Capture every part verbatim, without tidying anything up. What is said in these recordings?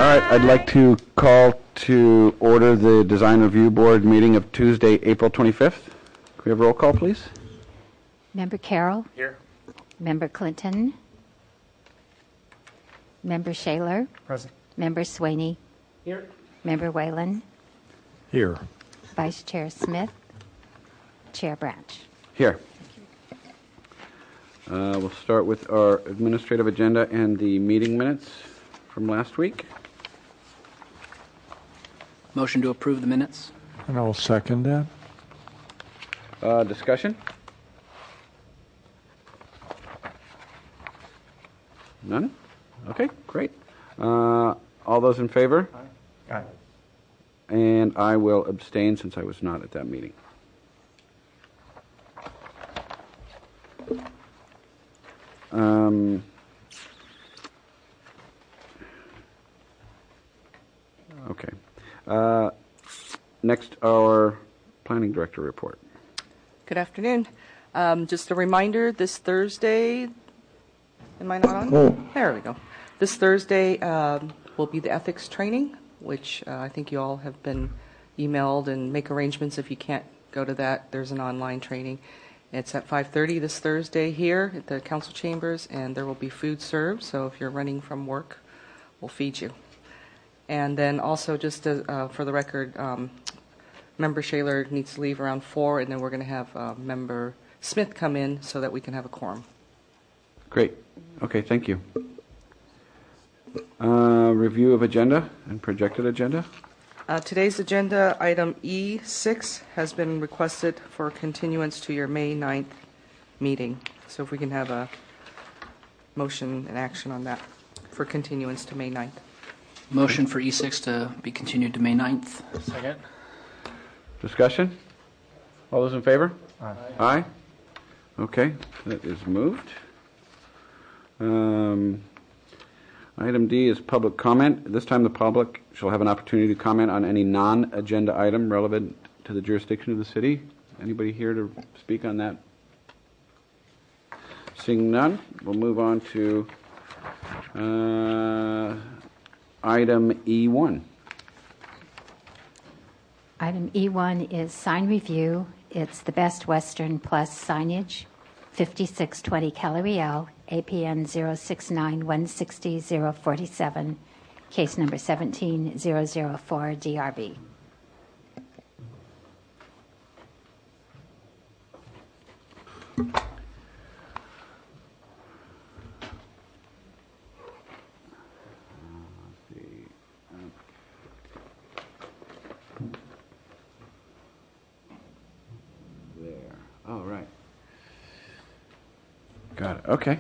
right, I'd like to call to order the Design Review Board meeting of Tuesday, April twenty-fifth. Can we have roll call, please? Member Carroll. Here. Member Clinton. Member Shaler. Present. Member Swaney. Here. Member Whalen. Here. Vice Chair Smith. Chair Branch. Here. Uh, we'll start with our administrative agenda and the meeting minutes from last week. Motion to approve the minutes. And I'll second that. Uh, discussion? None? Okay, great. Uh, all those in favor? Aye. Aye. And I will abstain since I was not at that meeting. Um, okay. Uh, next, our planning director report. Good afternoon. Um, just a reminder, this Thursday, am I not on? Oh. There we go. This Thursday um, will be the ethics training, which uh, I think you all have been emailed, and make arrangements if you can't go to that. There's an online training. It's at five thirty this Thursday here at the council chambers, and there will be food served, so if you're running from work, we'll feed you. And then also, just to, uh, for the record, um, Member Shaler needs to leave around four, and then we're going to have uh, Member Smith come in so that we can have a quorum. Great. Okay, thank you. Uh, review of agenda and projected agenda. Uh, today's agenda, item E six, has been requested for continuance to your May ninth meeting. So if we can have a motion and action on that for continuance to May ninth. Motion for E six to be continued to May ninth. Second. Discussion? All those in favor? Aye. Aye. Okay, that is moved. Um, item D is public comment. This time the public shall have an opportunity to comment on any non-agenda item relevant to the jurisdiction of the city. Anybody here to speak on that? Seeing none, we'll move on to uh, item E one. Item E one is sign review. It's the Best Western Plus signage, fifty-six twenty Caleriel, A P N zero six nine one six zero zero four seven, case number seventeen zero zero four D R B. Oh, right. Got it. Okay.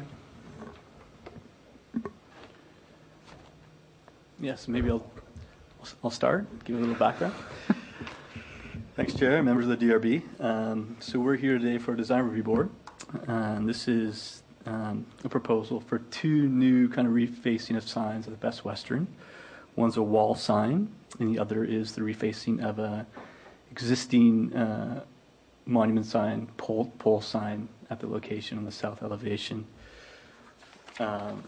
Yes, maybe I'll I'll start, give a little background. Thanks, Chair, members of the D R B. Um, so we're here today for a design review board, and this is um, a proposal for two new kind of refacing of signs of the Best Western. One's a wall sign, and the other is the refacing of a existing uh, monument sign, pole, pole sign at the location on the south elevation. Um,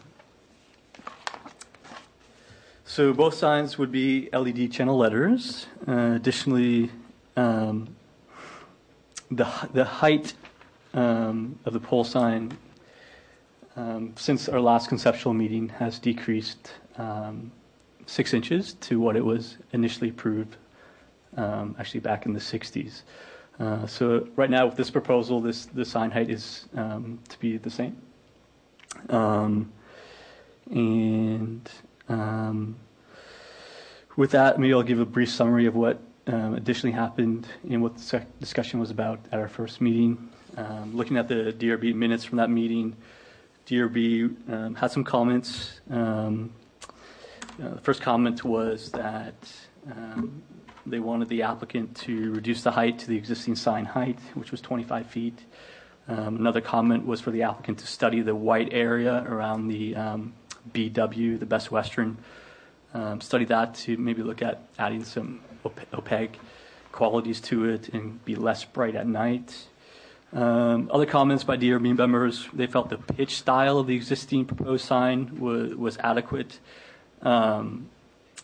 so both signs would be L E D channel letters. Uh, additionally, um, the the height um, of the pole sign um, since our last conceptual meeting has decreased um, six inches to what it was initially approved, um, actually back in the sixties. Uh, so right now with this proposal, this the sign height is um, to be the same. Um, and um, with that, maybe I'll give a brief summary of what um, additionally happened and what the sec- discussion was about at our first meeting. Um, looking at the D R B minutes from that meeting, D R B um, had some comments. Um, uh, the first comment was that um, they wanted the applicant to reduce the height to the existing sign height, which was twenty-five feet. Um, another comment was for the applicant to study the white area around the um, B W, the Best Western. Um, study that to maybe look at adding some op- opaque qualities to it and be less bright at night. Um, other comments by D R B members, they felt the pitch style of the existing proposed sign was, was adequate. Um,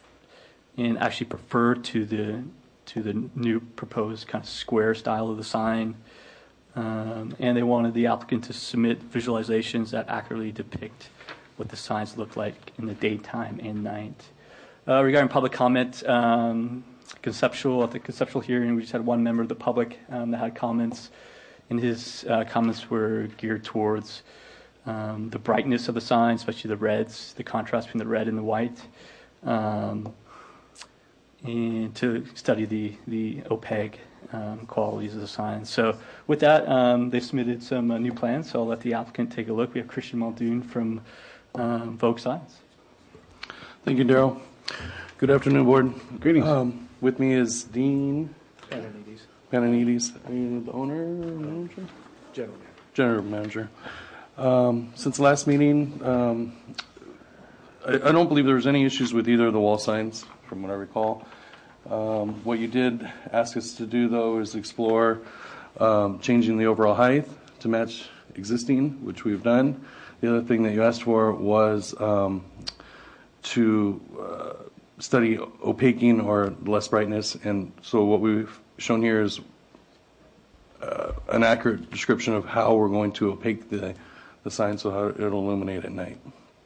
and actually prefer to the to the new proposed kind of square style of the sign. Um, and they wanted the applicant to submit visualizations that accurately depict what the signs look like in the daytime and night. Uh, regarding public comment, um, conceptual at the conceptual hearing, we just had one member of the public um, that had comments, and his uh, comments were geared towards um, the brightness of the sign, especially the reds, the contrast between the red and the white, um, and to study the the opaque um, qualities of the sign. So with that, um, they submitted some uh, new plans, so I'll let the applicant take a look. We have Christian Muldoon from um, Vogue Signs. Thank you, Daryl. Good afternoon, Board. Greetings. Um, with me is Dean Pananides. Are you the owner, manager? General manager. General manager. Um, since the last meeting, um, I, I don't believe there was any issues with either of the wall signs, from what I recall. Um, what you did ask us to do, though, is explore um, changing the overall height to match existing, which we've done. The other thing that you asked for was um, to uh, study opaquing or less brightness, and so what we've shown here is uh, an accurate description of how we're going to opaque the, the sign so how it'll illuminate at night.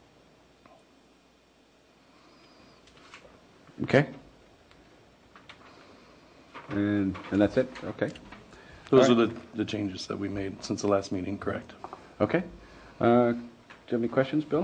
Okay. And, and that's it? Okay. Those All are right. the, the changes that we made since the last meeting, correct? Okay. Uh, do you have any questions, Bill?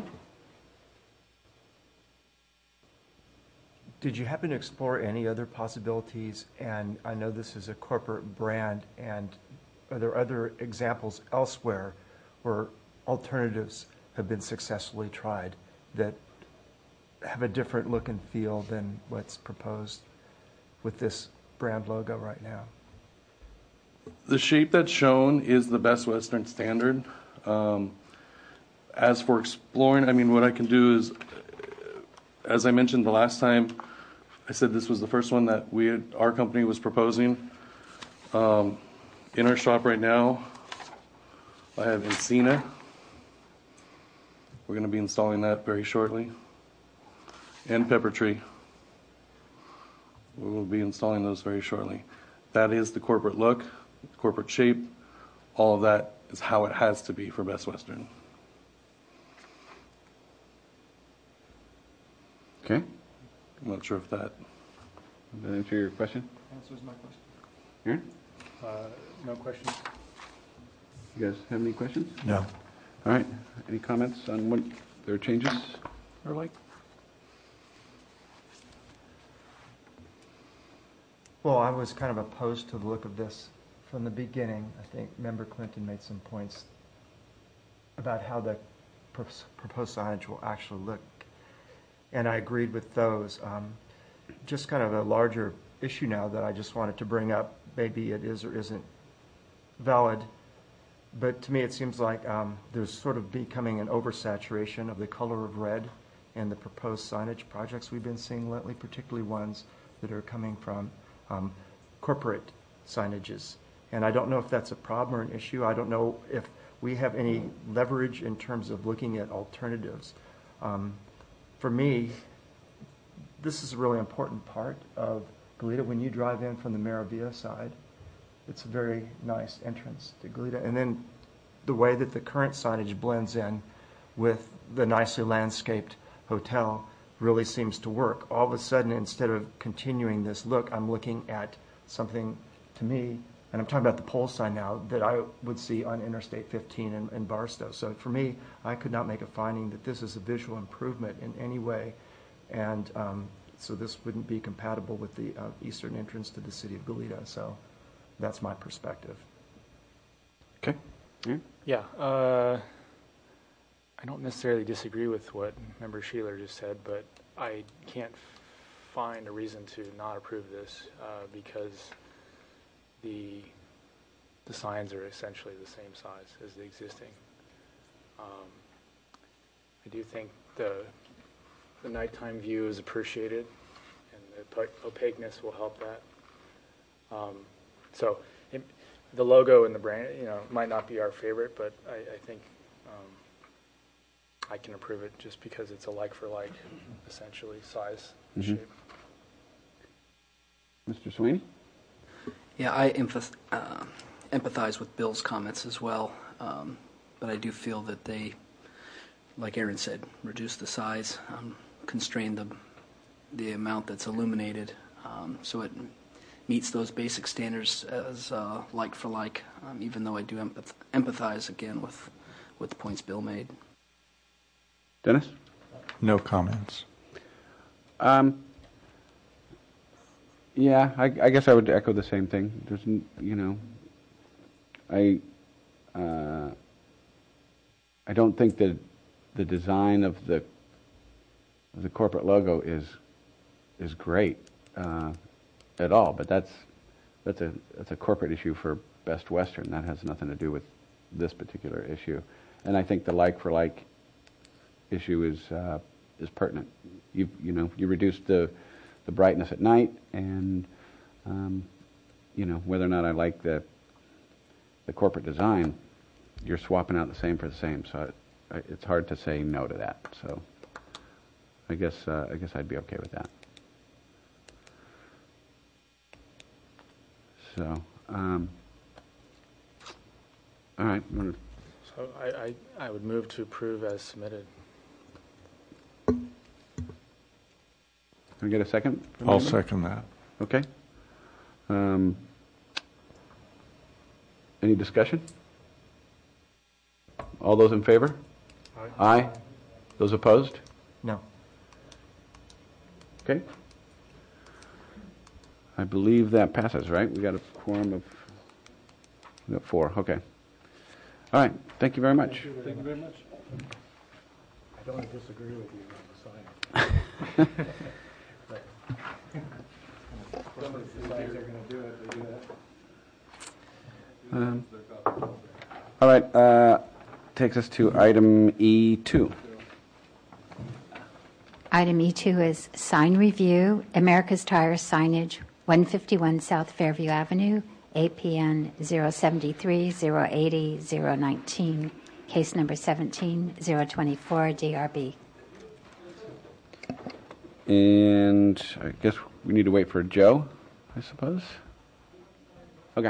Did you happen to explore any other possibilities? And I know this is a corporate brand, and are there other examples elsewhere where alternatives have been successfully tried that have a different look and feel than what's proposed with this brand logo right now? The shape that's shown is the Best Western standard. Um, as for exploring, I mean, what I can do is, as I mentioned the last time, I said this was the first one that we had, our company was proposing. Um, in our shop right now, I have Encina. We're going to be installing that very shortly. And Pepper Tree. We will be installing those very shortly. That is the corporate look, corporate shape. All of that is how it has to be for Best Western. Okay. I'm not sure if that. Does that answer your question? Answers my question. Aaron? Uh, no questions? You guys have any questions? No. All right. Any comments on what their changes are like? Well, I was kind of opposed to the look of this from the beginning. I think Member Clinton made some points about how the proposed signage will actually look, and I agreed with those. Um, just kind of a larger issue now that I just wanted to bring up. Maybe it is or isn't valid, but to me it seems like um, there's sort of becoming an oversaturation of the color of red in the proposed signage projects we've been seeing lately, particularly ones that are coming from um, corporate signages. And I don't know if that's a problem or an issue. I don't know if we have any leverage in terms of looking at alternatives. Um, for me, this is a really important part of Goleta. When you drive in from the Maravilla side, it's a very nice entrance to Goleta. And then the way that the current signage blends in with the nicely landscaped hotel really seems to work. All of a sudden, instead of continuing this look, I'm looking at something, to me, and I'm talking about the pole sign now, that I would see on Interstate fifteen in, in Barstow. So for me, I could not make a finding that this is a visual improvement in any way, and um, so this wouldn't be compatible with the uh, eastern entrance to the city of Goleta. So that's my perspective. Okay. Yeah. Yeah, uh, I don't necessarily disagree with what Member Sheeler just said, but I can't f- find a reason to not approve this uh, because the the signs are essentially the same size as the existing. Um, I do think the the nighttime view is appreciated, and the op- opaqueness will help that. Um, so it, the logo and the brand, you know, might not be our favorite, but I, I think um, I can approve it just because it's a like for like, essentially, size and Mhm. shape. Mister Sweeney? Yeah, I emphath- uh, empathize with Bill's comments as well, um, but I do feel that they, like Aaron said, reduce the size, um, constrain the the amount that's illuminated, um, so it meets those basic standards as uh, like for like, um, even though I do empath- empathize again with, with the points Bill made. Dennis? No comments. Um, yeah, I, I guess I would echo the same thing. There's, n- you know, I, uh, I don't think that the design of the of the corporate logo is is great uh, at all. But that's that's a that's a corporate issue for Best Western. That has nothing to do with this particular issue. And I think the like for like issue is uh, is pertinent. You you know you reduce the the brightness at night, and um, you know whether or not I like the the corporate design, you're swapping out the same for the same. So it, it's hard to say no to that. So I guess uh, I guess I'd be okay with that. So um, all right. I'm gonna So I, I, I would move to approve as submitted. Can I get a second? from I'll anybody? second that. Okay. Um, any discussion? All those in favor? Aye. Aye. Those opposed? No. Okay. I believe that passes, right? We got a quorum of, we got four. Okay. All right. Thank you very much. Thank you very much. I don't disagree with you on the sign. But somebody decides they're going to do it, they do that. Um, all right. Uh, takes us to item E two. Item E two is sign review, America's Tire signage, one fifty-one South Fairview Avenue, A P N zero seven three, zero eight zero, zero one nine, case number seventeen zero twenty-four, D R B. And I guess we need to wait for Joe, I suppose. Okay.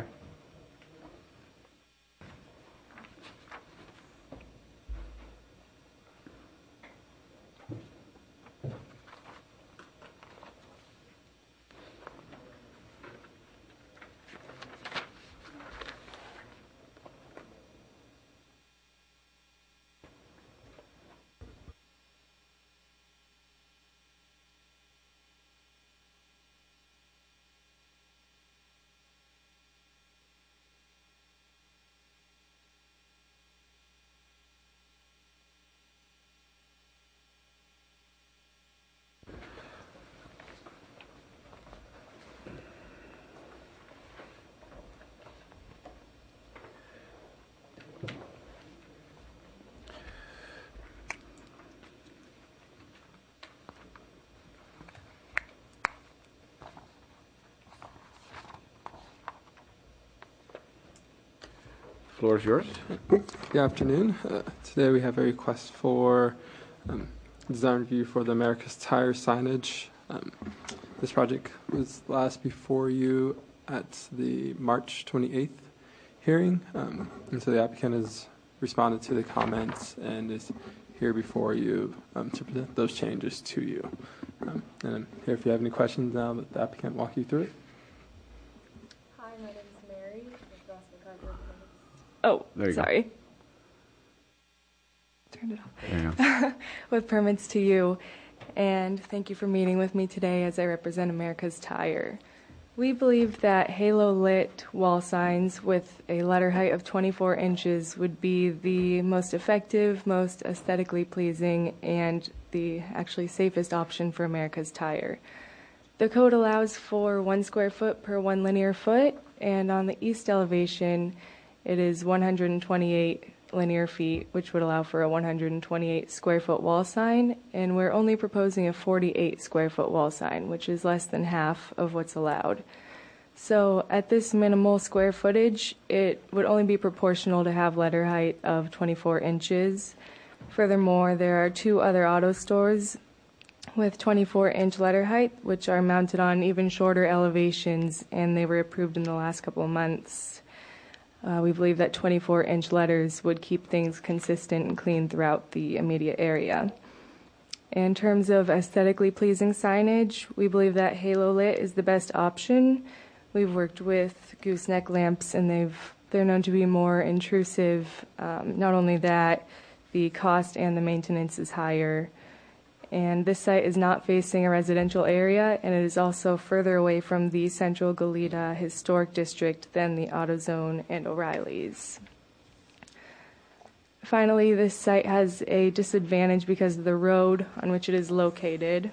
Floor is yours. Good afternoon. Uh, today we have a request for um, design review for the America's Tire signage. Um, this project was last before you at the March twenty-eighth hearing, um, and so the applicant has responded to the comments and is here before you um, to present those changes to you. Um, and I'm here if you have any questions now, let the applicant walk you through it. Hi, my name is Mary. Oh, There you go. sorry. Turned it off. There you go. With permits to you, and thank you for meeting with me today as I represent America's Tire. We believe that halo-lit wall signs with a letter height of twenty-four inches would be the most effective, most aesthetically pleasing, and the actually safest option for America's Tire. The code allows for one square foot per one linear foot, and on the east elevation, it is one hundred twenty-eight linear feet, which would allow for a one hundred twenty-eight square foot wall sign, and we're only proposing a forty-eight square foot wall sign, which is less than half of what's allowed. So at this minimal square footage, it would only be proportional to have letter height of twenty-four inches. Furthermore, there are two other auto stores with twenty-four inch letter height, which are mounted on even shorter elevations, and they were approved in the last couple of months. Uh, we believe that twenty-four inch letters would keep things consistent and clean throughout the immediate area. In terms of aesthetically pleasing signage, we believe that halo lit is the best option. We've worked with gooseneck lamps, and they've they're known to be more intrusive. Um, not only that, the cost and the maintenance is higher. And this site is not facing a residential area, and it is also further away from the central Goleta Historic District than the AutoZone and O'Reilly's. Finally, this site has a disadvantage because of the road on which it is located.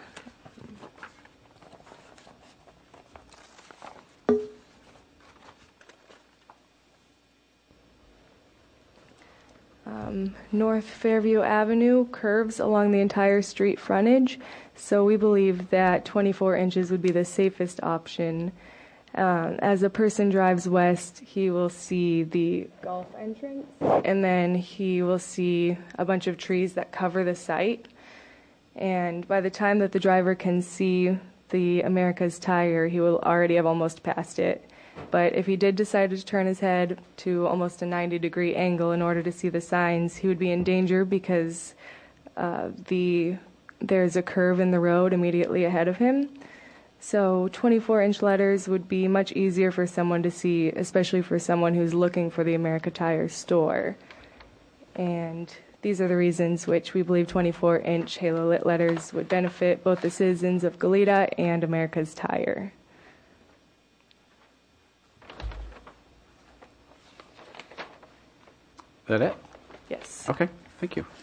Um, North Fairview Avenue curves along the entire street frontage, so we believe that twenty-four inches would be the safest option. Uh, as a person drives west, he will see the golf entrance, and then he will see a bunch of trees that cover the site. And by the time that the driver can see the America's Tire, he will already have almost passed it. But if he did decide to turn his head to almost a ninety degree angle in order to see the signs, he would be in danger because uh, the there's a curve in the road immediately ahead of him. So twenty-four inch letters would be much easier for someone to see, especially for someone who's looking for the America Tire store. And these are the reasons which we believe twenty-four inch halo lit letters would benefit both the citizens of Goleta and America's Tire. Is that it? Yes. Okay, thank you.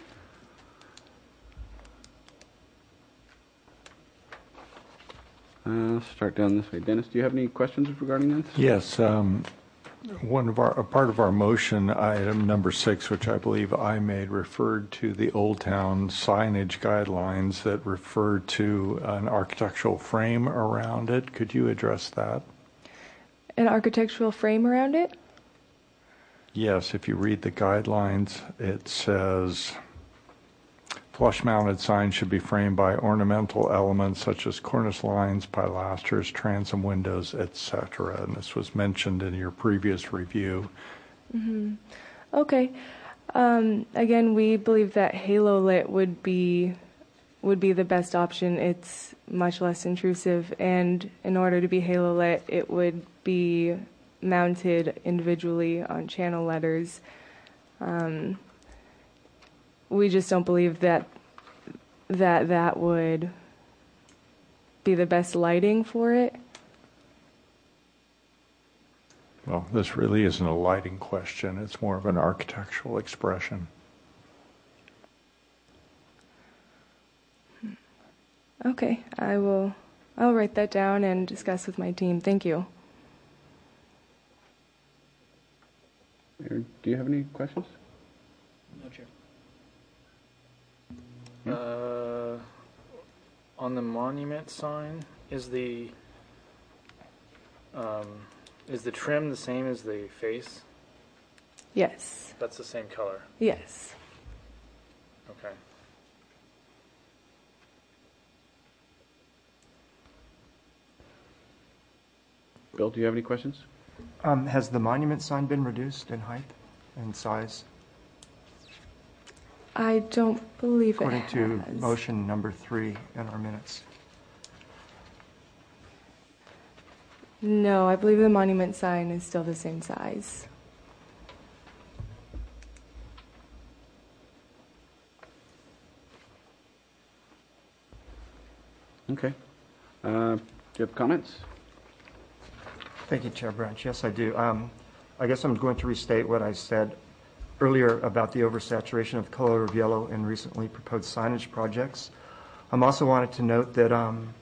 Uh, start down this way. Dennis, do you have any questions regarding this? Yes. Um, one of our, a part of our motion, item number six, which I believe I made, referred to the Old Town signage guidelines that referred to an architectural frame around it. Could you address that? An architectural frame around it? Yes. If you read the guidelines, it says flush-mounted signs should be framed by ornamental elements such as cornice lines, pilasters, transom windows, et cetera. And this was mentioned in your previous review. Mm-hmm. Okay. Um, again, we believe that halo lit would be would be the best option. It's much less intrusive, and in order to be halo lit, it would be mounted individually on channel letters. Um, we just don't believe that that that would be the best lighting for it. Well, this really isn't a lighting question. It's more of an architectural expression. Okay, I will I'll write that down and discuss with my team. Thank you. Aaron, do you have any questions? No, Chair. Uh, on the monument sign, is the um, is the trim the same as the face? Yes. That's the same color. Yes. Okay. Bill, do you have any questions? Um, has the monument sign been reduced in height and size? I don't believe According it to has. motion number three in our minutes. No, I believe the monument sign is still the same size. Okay. Uh, do you have comments? Thank you, Chair Branch. Yes, I do. Um, I guess I'm going to restate what I said earlier about the oversaturation of color of yellow in recently proposed signage projects. I'm also wanted to note that um,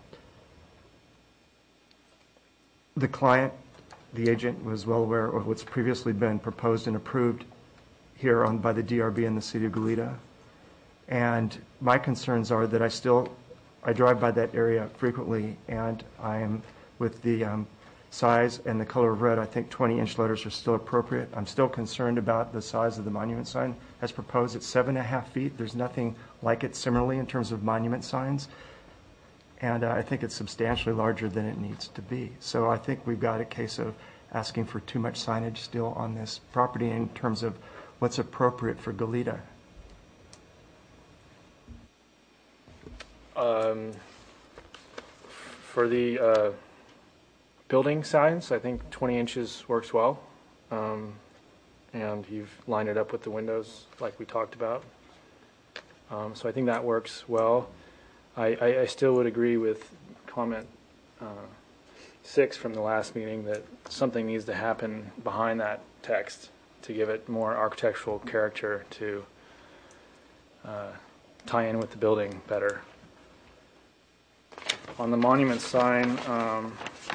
the client, the agent, was well aware of what's previously been proposed and approved here on by the D R B in the city of Goleta. And my concerns are that I still, I drive by that area frequently, and I am with the um, size and the color of red, I think twenty inch letters are still appropriate. I'm still concerned about the size of the monument sign as proposed. It's seven and a half feet. There's nothing like it similarly in terms of monument signs. And uh, I think it's substantially larger than it needs to be. So I think we've got a case of asking for too much signage still on this property in terms of what's appropriate for Goleta. Um, for the uh, building signs, I think twenty inches works well. Um, and you've lined it up with the windows like we talked about. Um, so I think that works well. I, I, I still would agree with comment uh, six from the last meeting that something needs to happen behind that text to give it more architectural character to uh, tie in with the building better. On the monument sign, um,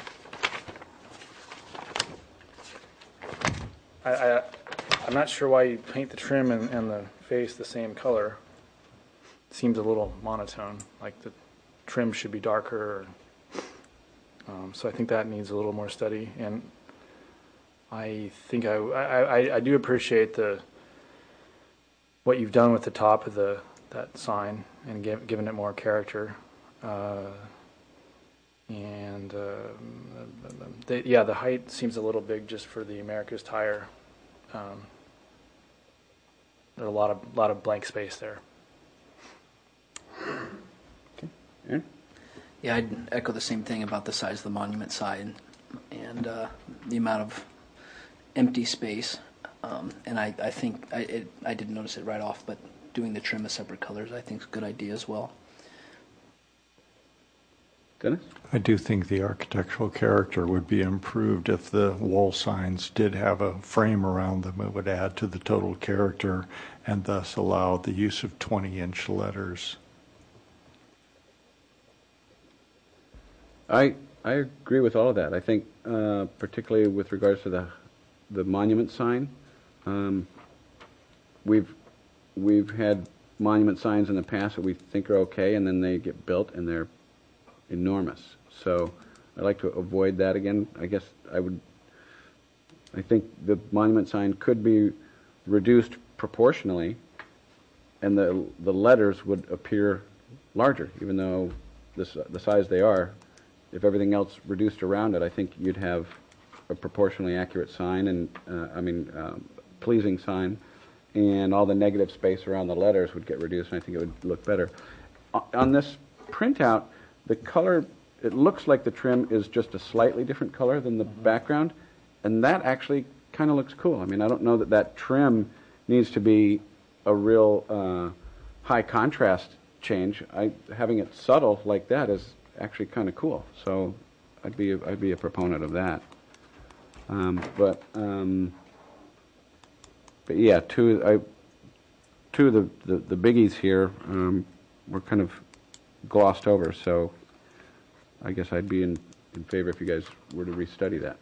I, I, I'm not sure why you paint the trim and, and the face the same color. It seems a little monotone, like the trim should be darker. Or, um, so I think that needs a little more study. And I think I, I, I do appreciate the what you've done with the top of the that sign and give, given it more character. Uh, and uh, they, yeah, the height seems a little big just for the America's Tire. Um, there's a lot of lot of blank space there. Okay. Aaron? Yeah, I'd echo the same thing about the size of the monument sign and uh, the amount of empty space. Um, and I, I think I, it, I didn't notice it right off, but doing the trim of separate colors I think is a good idea as well. Dennis? I do think the architectural character would be improved if the wall signs did have a frame around them. It would add to the total character and thus allow the use of twenty-inch letters. I I agree with all of that. I think uh, particularly with regards to the the monument sign, um, we've we've had monument signs in the past that we think are okay, and then they get built and they're enormous. So I'd like to avoid that again. I guess I would. I think the monument sign could be reduced proportionally, and the the letters would appear larger, even though this the size they are. If everything else reduced around it, I think you'd have a proportionally accurate sign, and uh, I mean, um, pleasing sign, and all the negative space around the letters would get reduced, and I think it would look better. O- on this printout, the color, it looks like the trim is just a slightly different color than the mm-hmm. background, and that actually kind of looks cool. I mean, I don't know that that trim needs to be a real uh, high contrast change. I, having it subtle like that is actually kind of cool. So I'd be a, I'd be a proponent of that. Um, but um, but yeah, two I two of the, the, the biggies here um, were kind of glossed over. So I guess I'd be in, in favor if you guys were to restudy that.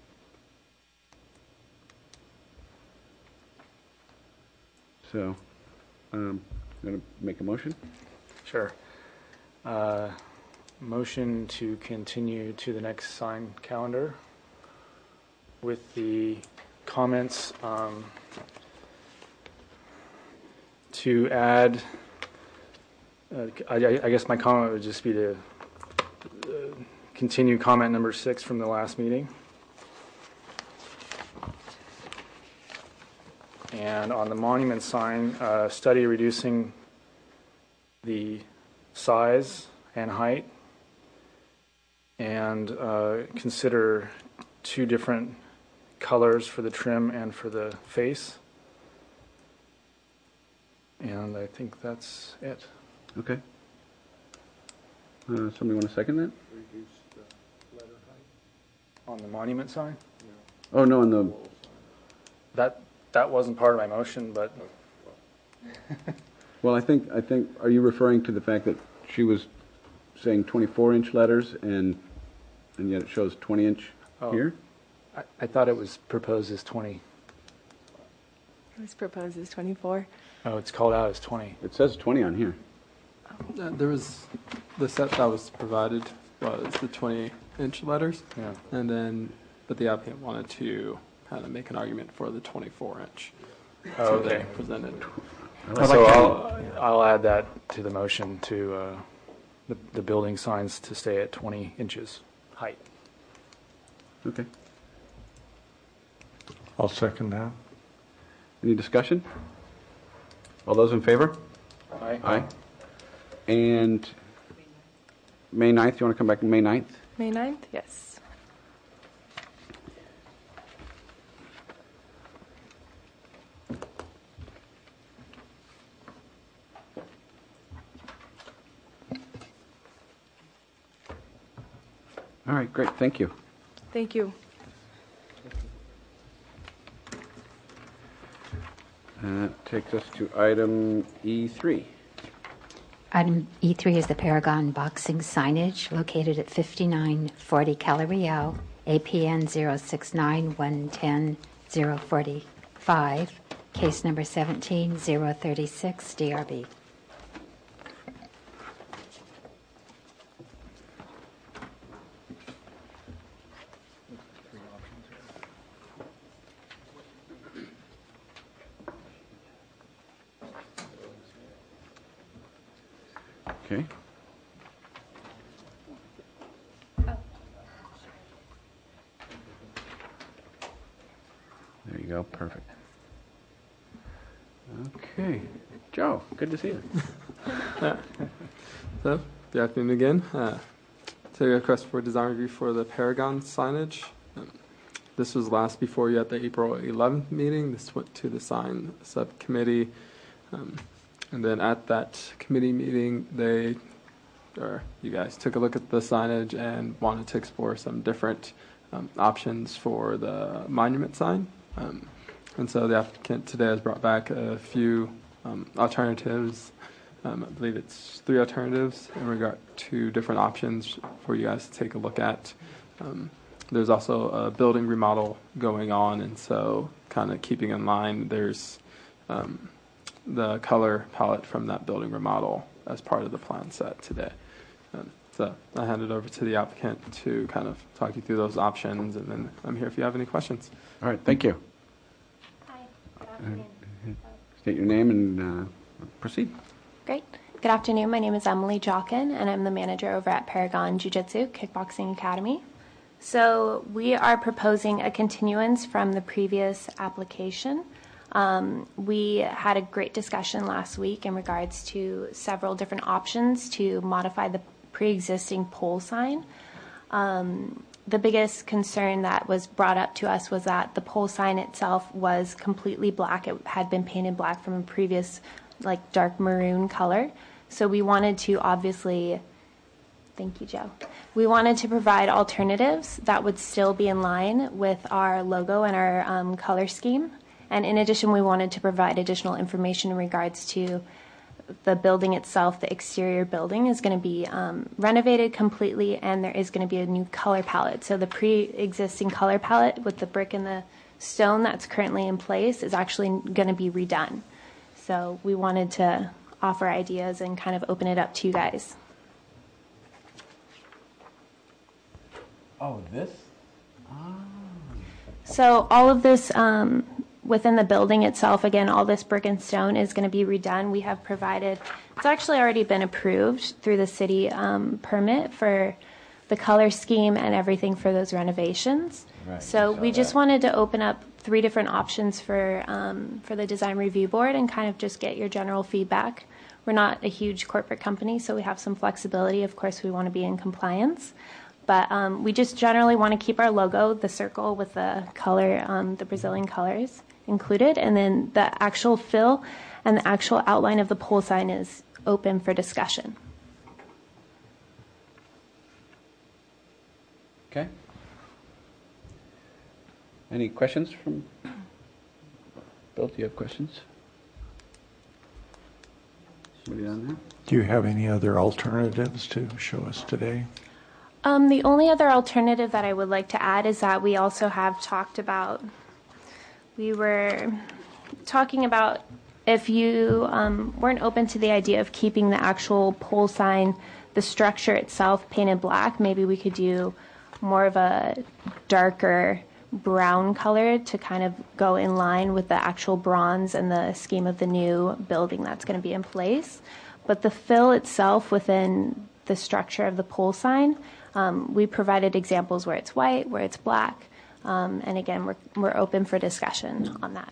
So um, I'm going to make a motion. Sure. Uh, Motion to continue to the next sign calendar with the comments um, to add, uh, I, I guess my comment would just be to uh, continue comment number six from the last meeting. And on the monument sign, uh, study reducing the size and height, and uh, consider two different colors for the trim and for the face. And I think that's it. Okay. Uh, somebody want to second that? Reduce the letter height. On the monument sign? Oh, no, on the... That that wasn't part of my motion, but... Well, I think, I think, are you referring to the fact that she was saying twenty-four inch letters and and yet it shows twenty inch Oh. here? I, I thought it was proposed as twenty. It was proposed as twenty-four. Oh, it's called out as twenty. It says twenty on here. Uh, there was the set that was provided was the twenty inch letters, Yeah. and then but the applicant wanted to kind of make an argument for the twenty-four inch. Oh, So okay. they presented. I like So that. I'll, I'll add that to the motion to uh, the, the building signs to stay at twenty inches height. Okay. I'll second that. Any discussion? All those in favor? Aye. Aye. And May ninth, you want to come back on May ninth? May ninth? Yes. All right, great, thank you. Thank you. And that takes us to item E three. Item E three is the Paragon Boxing signage located at fifty-nine forty Caloriel, A P N zero six nine one one zero zero four five, case number seventeen zero thirty-six, D R B. Okay. There you go, perfect. Okay. Joe, good to see you. So, good afternoon again. Uh, so, request for design review for the Paragon signage. Um, this was last before you at the April eleventh meeting. This went to the sign subcommittee. Um, and then at that committee meeting, they, or you guys took a look at the signage and wanted to explore some different um, options for the monument sign. Um, and so the applicant today has brought back a few um, alternatives. Um, I believe it's three alternatives in regard to different options for you guys to take a look at. Um, there's also a building remodel going on, and so kind of keeping in line, there's um, the color palette from that building remodel as part of the plan set today. Um, so I hand it over to the applicant to kind of talk you through those options, and then I'm here if you have any questions. All right, thank you. Hi, good afternoon. State your name and uh, proceed. Great. Good afternoon. My name is Emily Jockin, and I'm the manager over at Paragon Jiu-Jitsu Kickboxing Academy. So we are proposing a continuance from the previous application. Um, we had a great discussion last week in regards to several different options to modify the pre-existing pole sign. Um, the biggest concern that was brought up to us was that the pole sign itself was completely black. It had been painted black from a previous like dark maroon color. So we wanted to obviously, thank you, Joe. We wanted to provide alternatives that would still be in line with our logo and our um, color scheme. And in addition, we wanted to provide additional information in regards to the building itself. The exterior building is going to be um, renovated completely, and there is going to be a new color palette. So the pre-existing color palette with the brick and the stone that's currently in place is actually going to be redone. So we wanted to offer ideas and kind of open it up to you guys. Oh, this? So all of this um, within the building itself, again, all this brick and stone is going to be redone. We have provided, it's actually already been approved through the city um, permit for the color scheme and everything for those renovations. Right, so I saw we just that. wanted to open up three different options for um, for the design review board and kind of just get your general feedback. We're not a huge corporate company, so we have some flexibility. Of course, we want to be in compliance. But um, we just generally want to keep our logo, the circle with the color, um, the Brazilian colors included, and then the actual fill and the actual outline of the pole sign is open for discussion. Okay. Any questions from Bill? Do you have questions? Somebody on there? Do you have any other alternatives to show us today? Um, the only other alternative that I would like to add is that we also have talked about, we were talking about if you um, weren't open to the idea of keeping the actual pole sign, the structure itself painted black, maybe we could do more of a darker brown color to kind of go in line with the actual bronze and the scheme of the new building that's going to be in place. But the fill itself within the structure of the pole sign. Um, we provided examples where it's white, where it's black, um, and again, we're, we're open for discussion on that.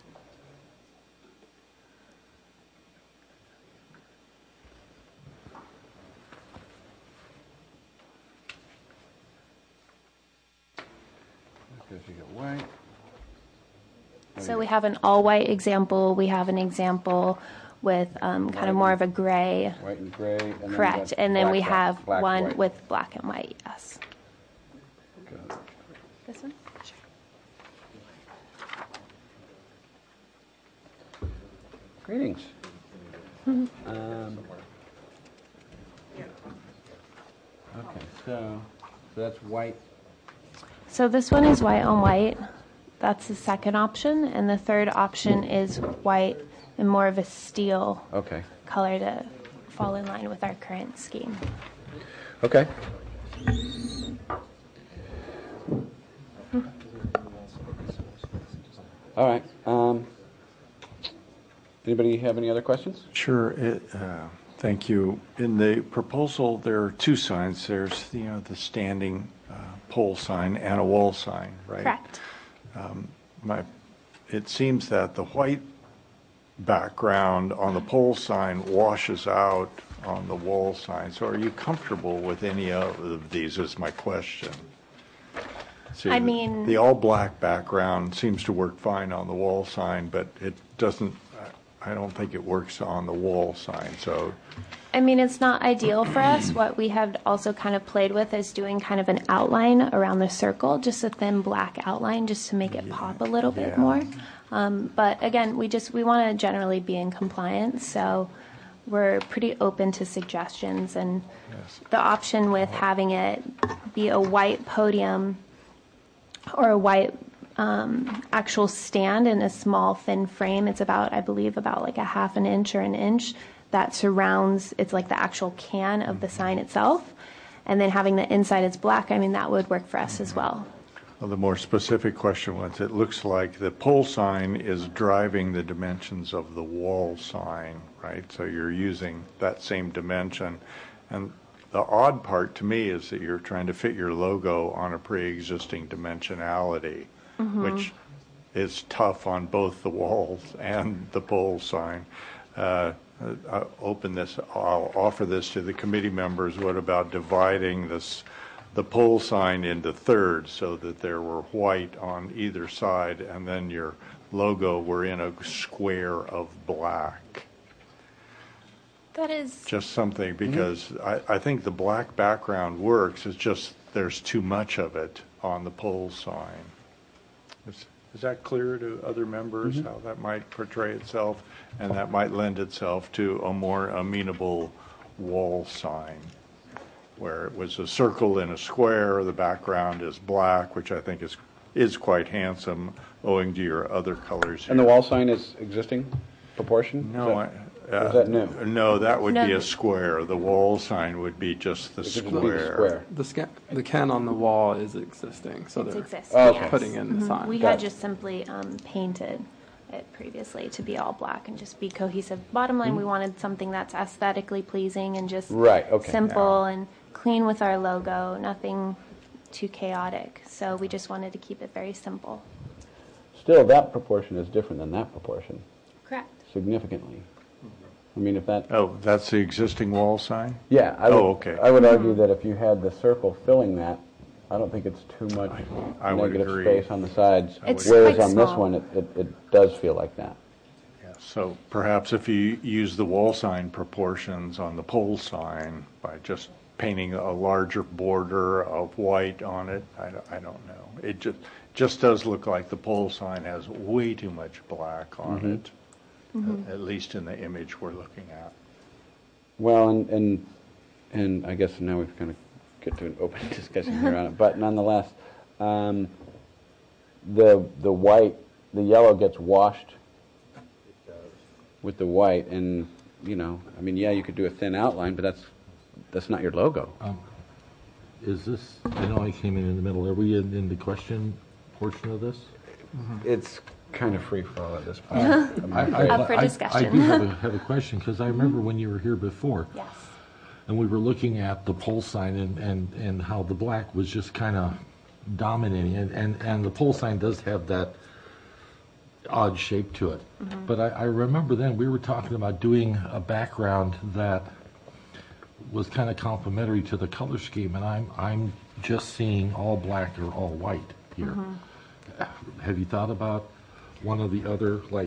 Because you got white. So we have an all-white example. We have an example with um, kind of more of a gray. White and gray. And then Correct. you got And then black, we black, have black, one white. with black and white, yes. Good. This one? Sure. Greetings. Um, okay, so, so that's white. So this one is white on white. That's the second option. And the third option is white and more of a steel Okay. color to fall in line with our current scheme. Okay. All right. Um, anybody have any other questions? Sure. It, uh, thank you. In the proposal, there are two signs. There's, you know, the standing uh, pole sign and a wall sign, right? Correct. Um, my, it seems that the white background on the pole sign washes out on the wall sign. So are you comfortable with any of these is my question. See, I the- mean- The all-black background seems to work fine on the wall sign, but it doesn't, I don't think it works on the wall sign, so. I mean, it's not ideal for us. What we have also kind of played with is doing kind of an outline around the circle, just a thin black outline, just to make it pop a little bit yeah. more. Um, but again, we just, we want to generally be in compliance, so we're pretty open to suggestions. And Yes. the option with having it be a white podium or a white um, actual stand in a small thin frame, it's about, I believe, about like a half an inch or an inch that surrounds, it's like the actual can of the sign itself. And then having the inside is black, I mean, that would work for us as well. Well, the more specific question was, it looks like the pole sign is driving the dimensions of the wall sign, right? So you're using that same dimension. And the odd part to me is that you're trying to fit your logo on a pre-existing dimensionality, which is tough on both the walls and the pole sign. Uh, I'll open this, I'll offer this to the committee members. What about dividing this, the pole sign into thirds so that there were white on either side and then your logo were in a square of black? That is, Just something, because I, I think the black background works, it's just there's too much of it on the pole sign. Is, is that clear to other members, how that might portray itself? And that might lend itself to a more amenable wall sign, where it was a circle in a square, the background is black, which I think is, is quite handsome, owing to your other colors here. And the wall sign is existing proportion? No, I, Is that, or is that new? Uh, No, that would No. be a square. The wall sign would be just the It would be the square. square. The sca- the can on the wall is existing, so it's they're existing, Oh, okay. yes. putting in the Mhm. sign. We Got had it. just simply um, painted it previously to be all black and just be cohesive. Bottom line, we wanted something that's aesthetically pleasing and just Right, okay. simple and clean with our logo, nothing too chaotic. So we just wanted to keep it very simple. Still, that proportion is different than that proportion, Correct. significantly. I mean, if that, Oh, that's the existing wall sign? yeah, I would, Oh, okay. I would argue that if you had the circle filling that, I don't think it's too much I would negative agree. space on the sides. It's Whereas quite on this small. one, it, it, it does feel like that. So perhaps if you use the wall sign proportions on the pole sign by just painting a larger border of white on it, I, don't- I don't know. It just, just does look like the pole sign has way too much black on Mhm. it, at- at least in the image we're looking at. Well, and, and, and I guess now we've kind of get to an open discussion here on it, but nonetheless, um, the, the white, the yellow gets washed with the white, and, you know, I mean, yeah, you could do a thin outline, but that's, that's not your logo. Um, Is this, I know I came in in the middle, are we in, in the question portion of this? It's kind of free for all at this point. I- I- Up for I- discussion. I do have a, have a question, because I remember when you were here before, Yes. and we were looking at the pole sign and, and, and how the black was just kind of dominating, and, and, and the pole sign does have that odd shape to it. Mhm. But I, I remember then we were talking about doing a background that was kind of complementary to the color scheme, and I'm, I'm just seeing all black or all white here. Mhm. Have you thought about one of the other, like,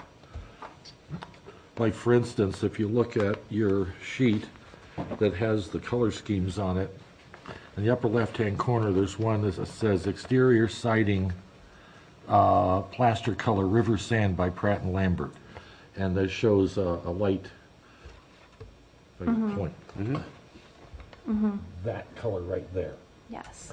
like for instance, if you look at your sheet that has the color schemes on it, in the upper left-hand corner, there's one that says exterior siding, uh, plaster color river sand by Pratt and Lambert, and that shows uh, a light if I can Mhm. point. Mhm. That color right there. Yes.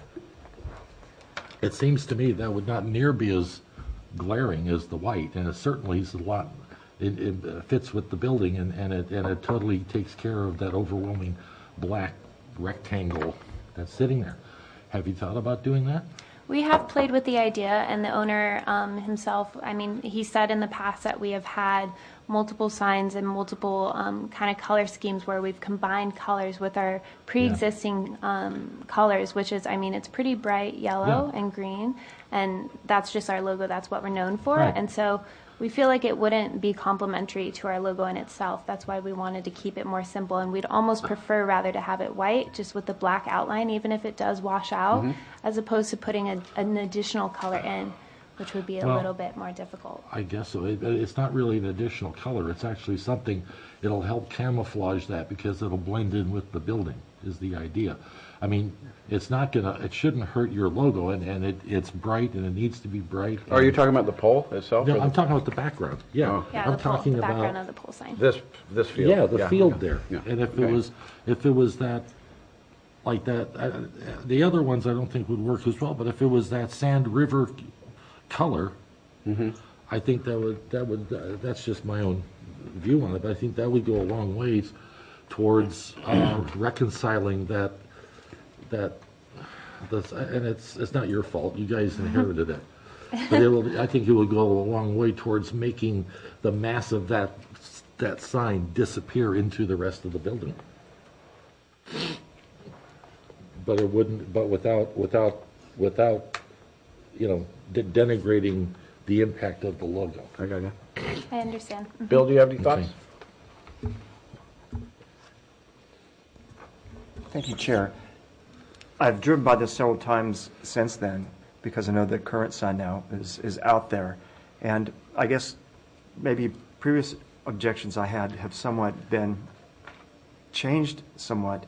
It seems to me that would not near be as glaring as the white, and it certainly is a lot. It, it fits with the building, and, and it and it totally takes care of that overwhelming black rectangle that's sitting there. Have you thought about doing that? We have played with the idea, and the owner um, himself, I mean, he said in the past that we have had multiple signs and multiple um, kind of color schemes where we've combined colors with our pre-existing um, colors, which is, I mean, it's pretty bright yellow Yeah. and green, and that's just our logo. That's what we're known for. Right. And so we feel like it wouldn't be complementary to our logo in itself. That's why we wanted to keep it more simple, and we'd almost prefer rather to have it white, just with the black outline, even if it does wash out, Mhm. as opposed to putting a, an additional color in, which would be a Well, little bit more difficult. I guess so. It, it's not really an additional color. It's actually something, it'll help camouflage that because it'll blend in with the building, is the idea. I mean, it's not gonna, it shouldn't hurt your logo, and, and it, it's bright, and it needs to be bright. Are you and- talking about the pole itself? No, or I'm the- talking about the background, yeah. Oh. Yeah, I'm the, pole, talking the background about of the pole sign. This, this field? Yeah, the field yeah, there. yeah. And if it Okay. was, if it was that, like that, uh, the other ones I don't think would work as well, but if it was that sand river color, Mm-hmm. I think that would, that would, uh, that's just my own view on it, but I think that would go a long ways towards uh, reconciling that, that, that's, and it's, it's not your fault, you guys inherited it. But it will, I think it will go a long way towards making the mass of that, that sign disappear into the rest of the building. But it wouldn't, but without, without, without, you know, de- denigrating the impact of the logo. I got you. I understand. Mhm. Bill, do you have any thoughts? Thank you, Chair. I've driven by this several times since then because I know the current sign now is, is out there. And I guess maybe previous objections I had have somewhat been changed somewhat.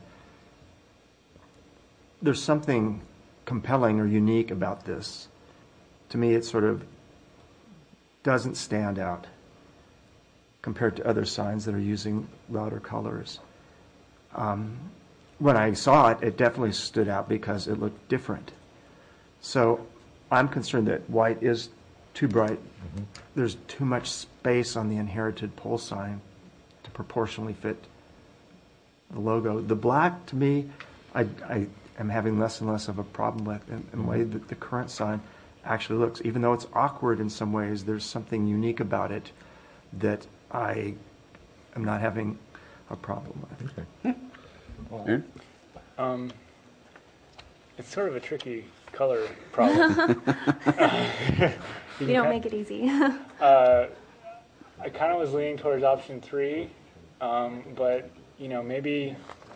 There's something compelling or unique about this. To me, it sort of doesn't stand out compared to other signs that are using louder colors. Um, when I saw it, it definitely stood out because it looked different. So I'm concerned that white is too bright. Mm-hmm. There's too much space on the inherited pole sign to proportionally fit the logo. The black, to me, I, I am having less and less of a problem with in, in the way that the current sign actually looks. Even though it's awkward in some ways, there's something unique about it that I am not having a problem with. Aaron? Um, it's sort of a tricky color problem. You don't make it easy. uh, I kind of was leaning towards option three, um, but you know maybe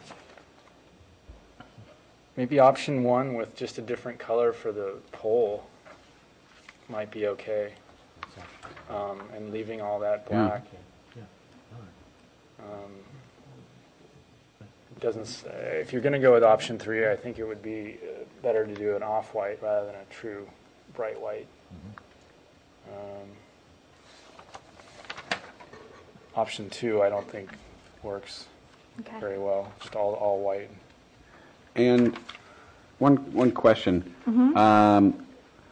maybe option one with just a different color for the pole might be okay, um, and leaving all that black. Um, doesn't. s- Uh, if you're going to go with option three, I think it would be uh, better to do an off-white rather than a true bright white. Um, option two, I don't think works Okay. very well. Just all all white. And one one question. Mhm. Um,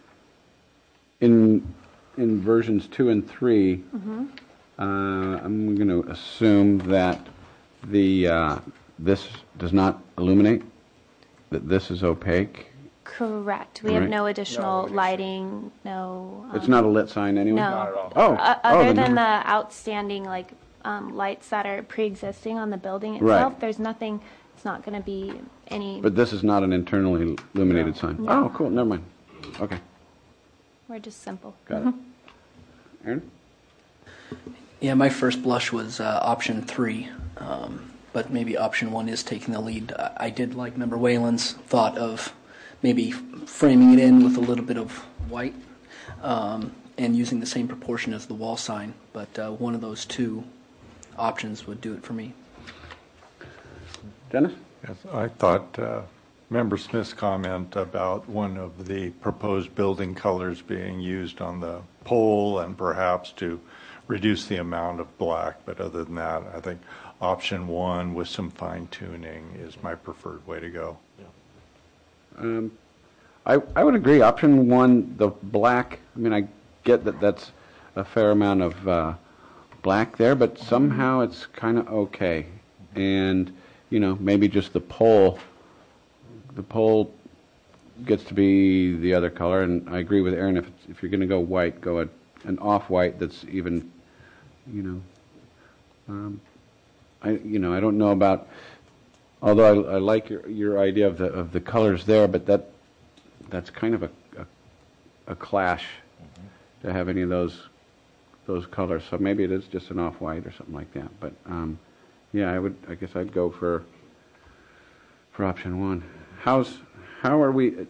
in in versions two and three, Mhm. uh, I'm going to assume that the uh, this does not illuminate. That this is opaque. Correct. We have Right. no additional lighting, no... It's um, not a lit sign anyway. No. Not at all. Oh, Uh, oh, Other the than number- the outstanding, like, um, lights that are pre-existing on the building Right. itself. There's nothing, it's not going to be any, But this is not an internally illuminated sign? No. Oh, cool, never mind. Okay, we're just simple. got it. Aaron? Yeah, my first blush was uh, option three, um, but maybe option one is taking the lead. I, I did like Member Whalen's thought of maybe framing it in with a little bit of white um, and using the same proportion as the wall sign, but uh, one of those two options would do it for me. Dennis? Yes, I thought uh, Member Smith's comment about one of the proposed building colors being used on the pole and perhaps to reduce the amount of black, but other than that, I think option one with some fine tuning is my preferred way to go. Um, I, I would agree. Option one, the black, I mean, I get that that's a fair amount of uh, black there, but somehow it's kind of okay. And, you know, maybe just the pole, the pole gets to be the other color. And I agree with Aaron, if, it's, if you're going to go white, go a, an off-white that's even, you know, um, I, you know, I don't know about, although I, I like your, your idea of the of the colors there, but that that's kind of a a, a clash mm-hmm. to have any of those those colors. So maybe it is just an off-white or something like that. But um, yeah, I would. I guess I'd go for for option one. How's how are we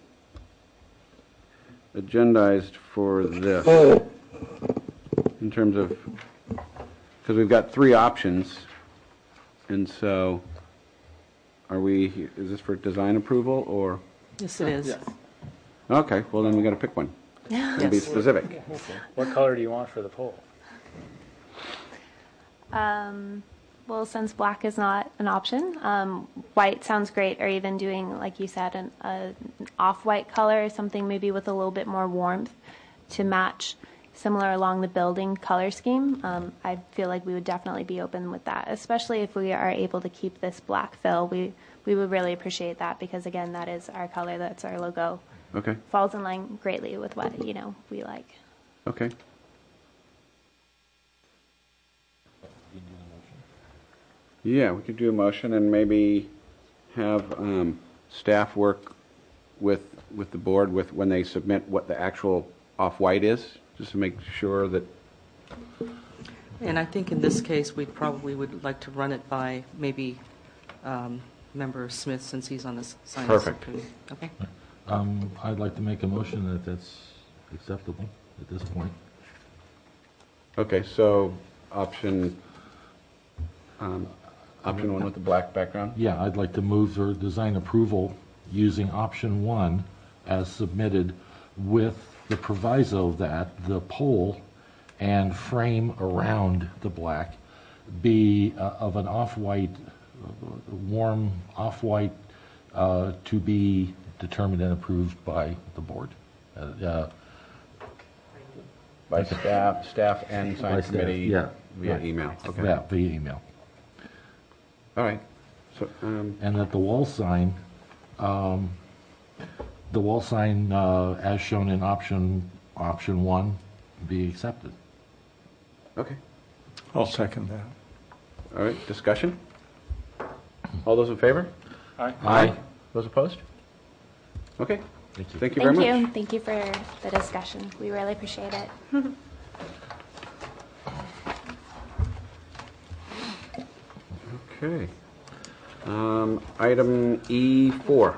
agendized for this in terms of, because we've got three options, and so. Are we, is this for design approval, or? Yes, it is. Okay, well then we got to pick one. And be specific. What color do you want for the pole? Um, well, since black is not an option, um, white sounds great, or even doing, like you said, an, uh, an off-white color, something maybe with a little bit more warmth to match similar along the building color scheme. Um, I feel like we would definitely be open with that, especially if we are able to keep this black fill. We we would really appreciate that because, again, that is our color, that's our logo. Okay. Falls in line greatly with what, you know, we like. Okay. Yeah, we could do a motion and maybe have um, staff work with with the board with when they submit what the actual off-white is, just to make sure that. And I think in this case, we probably would like to run it by maybe um, Member Smith, since he's on this sign. Perfect. Okay. Um, I'd like to make a motion that that's acceptable at this point. Okay, so option um, option one with the black background. Yeah, I'd like to move for design approval using option one as submitted, with the proviso that the pole and frame around the black be uh, of an off-white, uh, warm off-white, uh, to be determined and approved by the board. Uh, uh, By staff, staff and By science staff, committee yeah. via Yeah. email. Okay. Yeah, via email. All right. So, um, And that the wall sign, um, the wall sign, uh, as shown in option, option one, be accepted. okay. I'll second that. All right. Discussion. All those in favor? Aye. Aye. Those opposed? Okay. Thank you. Thank you Thank very you. much. Thank you for the discussion. We really appreciate it. Okay. Um, item E four.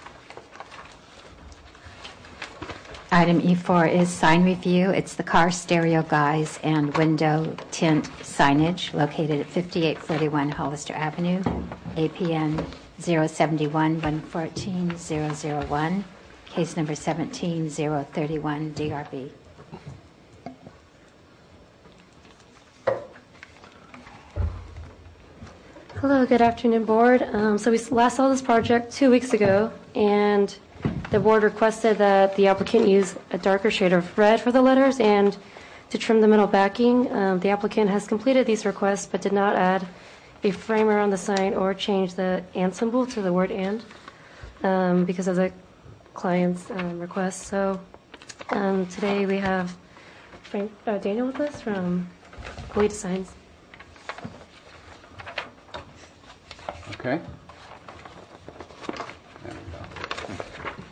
Item E four is sign review. It's the car stereo guys and window tint signage located at fifty-eight forty-one Hollister Avenue, A P N zero seven one, one one four, zero zero one, case number seventeen zero thirty-one, D R B. Hello, good afternoon, board. Um, so we last saw this project two weeks ago, and the board requested that the applicant use a darker shade of red for the letters and to trim the middle backing. Um, the applicant has completed these requests but did not add a frame around the sign or change the and symbol to the word and um, because of the client's um, request. So um, today we have Frank, uh, Daniel with us from Kuwait Designs. Okay. There we go.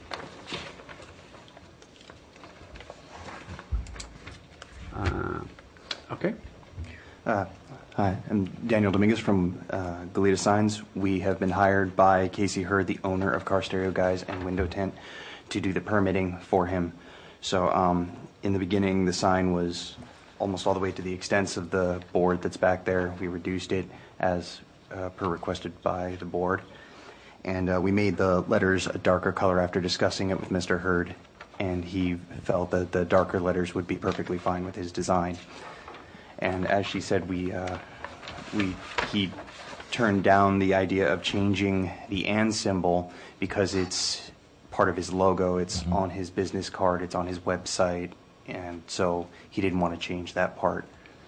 Uh, Okay. Uh, Hi, I'm Daniel Dominguez from uh, Goleta Signs. We have been hired by Casey Hurd, the owner of Car Stereo Guys and Window Tint, to do the permitting for him. So um, in the beginning, the sign was almost all the way to the extents of the board that's back there. We reduced it as uh, per requested by the board. And uh, we made the letters a darker color after discussing it with Mister Hurd, and he felt that the darker letters would be perfectly fine with his design. And as she said, we, uh, we, he turned down the idea of changing the and symbol because it's part of his logo. It's mm-hmm. on his business card. It's on his website. And so he didn't want to change that part.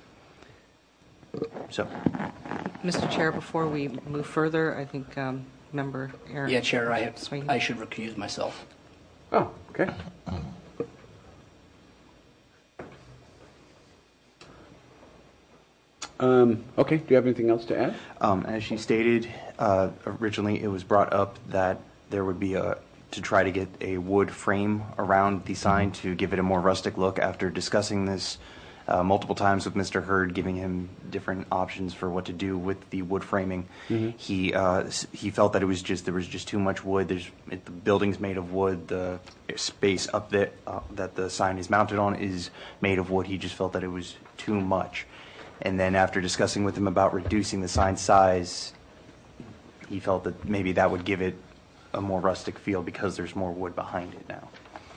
So, Mister Chair, before we move further, I think um, Member Aaron. Yeah, Chair, I, have, I should recuse myself. Oh, okay. Um, okay, do you have anything else to add? Um, as she stated, uh, originally it was brought up that there would be a, to try to get a wood frame around the sign to give it a more rustic look. After discussing this uh, multiple times with Mister Hurd, giving him different options for what to do with the wood framing, mm-hmm. he uh, he felt that it was just there was just too much wood. There's it, the building's made of wood. The space up there uh, that the sign is mounted on is made of wood. He just felt that it was too much. And then after discussing with him about reducing the sign size, he felt that maybe that would give it a more rustic feel because there's more wood behind it now.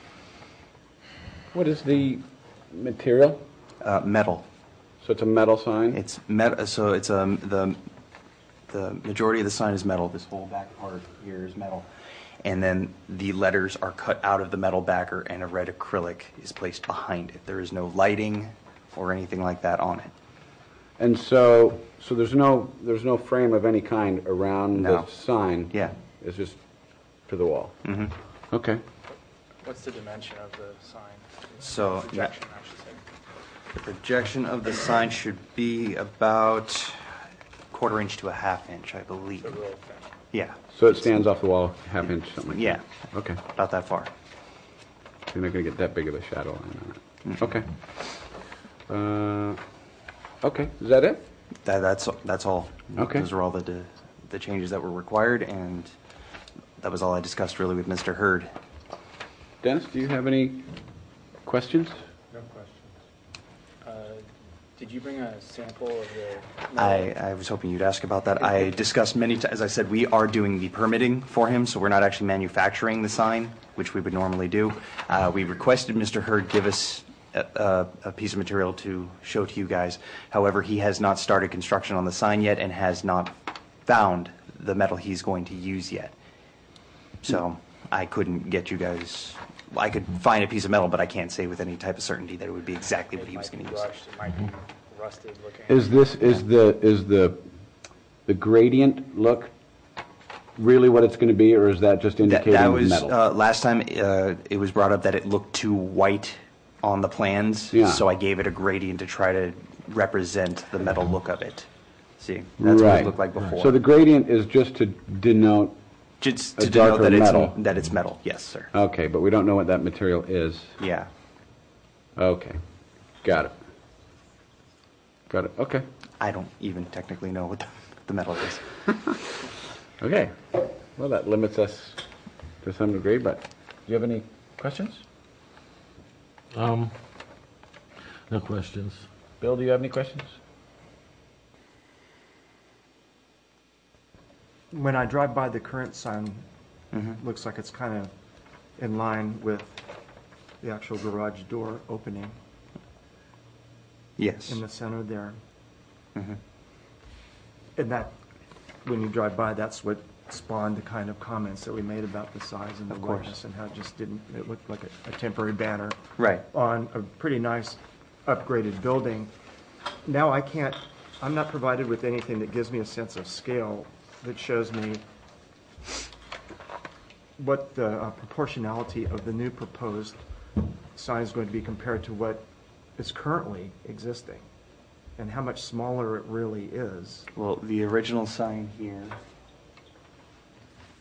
What is the material? Uh, metal. So it's a metal sign? It's met. So it's um the the majority of the sign is metal. This whole back part here is metal, and then the letters are cut out of the metal backer, and a red acrylic is placed behind it. There is no lighting or anything like that on it. And so, so there's no there's no frame of any kind around No. the sign. Yeah. It's just to the wall. Mm-hmm. Okay. What's the dimension of the sign? So Projection, I should say. the projection of the sign should be about quarter inch to a half inch, I believe. So real thin. Yeah. So it stands off the wall half inch, something like Yeah. that? Okay. About that far. You're not going to get that big of a shadow line on it. Mm-hmm. Okay. Uh, okay. Is that it? That, that's that's all. Okay. Those are all the the, the changes that were required, and that was all I discussed really with Mister Hurd. Dennis, do you have any questions? No questions. Uh, did you bring a sample of the... I, I was hoping you'd ask about that. I discussed many times, as I said, we are doing the permitting for him, so we're not actually manufacturing the sign, which we would normally do. Uh, we requested Mister Hurd give us a, a, a piece of material to show to you guys. However, he has not started construction on the sign yet and has not found the metal he's going to use yet. So I couldn't get you guys... I could find a piece of metal, but I can't say with any type of certainty that it would be exactly what he was going to use. Brushed, it might be rusted looking. Is this is the is the the gradient look really what it's going to be, or is that just That, indicating that was metal? uh, last time uh, it was brought up that it looked too white on the plans, Yeah. so I gave it a gradient to try to represent the metal look of it. See, that's what Right. it looked like before. So the gradient is just to denote Just a to denote darker that it's metal. that it's metal. Yes, sir. Okay, but we don't know what that material is. Yeah. Okay, got it. Got it. Okay. I don't even technically know what the, the metal is. Okay. Well, that limits us to some degree, but do you have any questions? Um, no questions. Bill, do you have any questions? When I drive by the current sign, Mhm. looks like it's kind of in line with the actual garage door opening Yes. in the center there. Mhm. And that, when you drive by, that's what spawned the kind of comments that we made about the size and the Of course. whiteness and how it just didn't, it looked like a, a temporary banner Right. on a pretty nice upgraded building. Now I can't, I'm not provided with anything that gives me a sense of scale that shows me what the uh, proportionality of the new proposed sign is going to be compared to what is currently existing, and how much smaller it really is. Well, the original sign here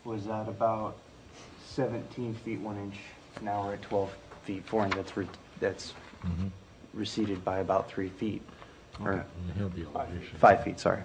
was at about seventeen feet, one inch. Now we're at twelve feet, four, and that's, re- that's Mhm. receded by about three feet. Or Okay. You have the elevation. Five feet, sorry.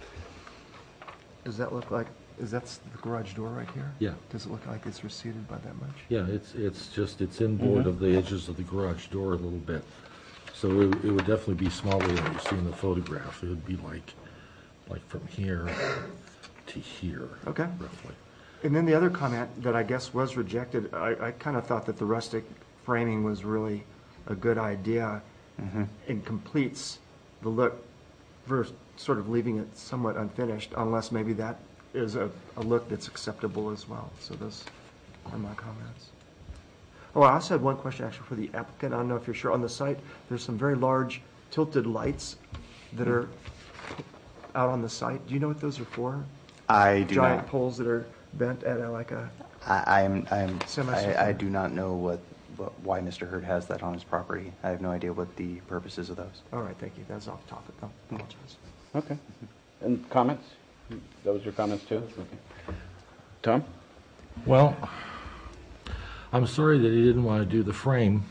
Does that look like, is that the garage door right here? Yeah. Does it look like it's receded by that much? Yeah, it's, it's just, it's inboard of the edges of the garage door a little bit. So it, it would definitely be smaller than you see in the photograph. It would be like, like from here to here. Okay. Roughly. And then the other comment that I guess was rejected, I, I kind of thought that the rustic framing was really a good idea Mhm. and completes the look versus sort of leaving it somewhat unfinished, unless maybe that is a, a look that's acceptable as well. So those are my comments. Oh, I also had one question actually for the applicant. I don't know if you're sure. On the site, there's some very large tilted lights that are out on the site. Do you know what those are for? I do Giant not. poles that are bent at a, like a... I, I'm, I'm, Semicircular. I, I do not know what, what, why Mister Hurd has that on his property. I have no idea what the purpose is of those. All right, thank you. That's off topic. I apologize. Okay. And comments? Those are comments too? Okay. Tom? Well, I'm sorry that he didn't want to do the frame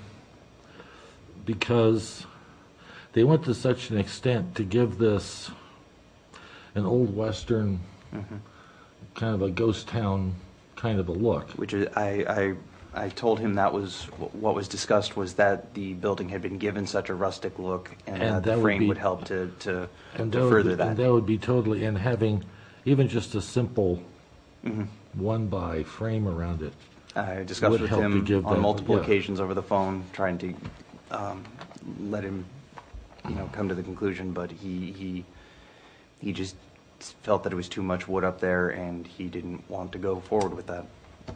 because they went to such an extent to give this an old Western Mhm. kind of a ghost town kind of a look. Which is, I, I, I told him that was, what was discussed was that the building had been given such a rustic look and, And that that the would frame be- would help to, to, And to that would further be- that. And that would be totally, and having even just a simple Mhm. one by frame around it. I discussed would with help to him give on that- multiple yeah. occasions over the phone, trying to um, let him, you know, come to the conclusion, but he, he, he just felt that it was too much wood up there, and he didn't want to go forward with that.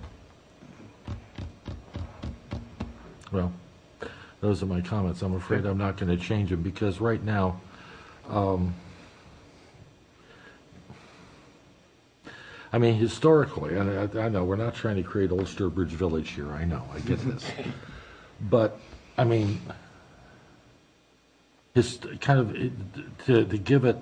Well, those are my comments. I'm afraid I'm not going to change them because right now, um, I mean, historically, and I, I know we're not trying to create Old Sturbridge Village here. I know, I get this. But, I mean, it's kind of, it, to, to give it,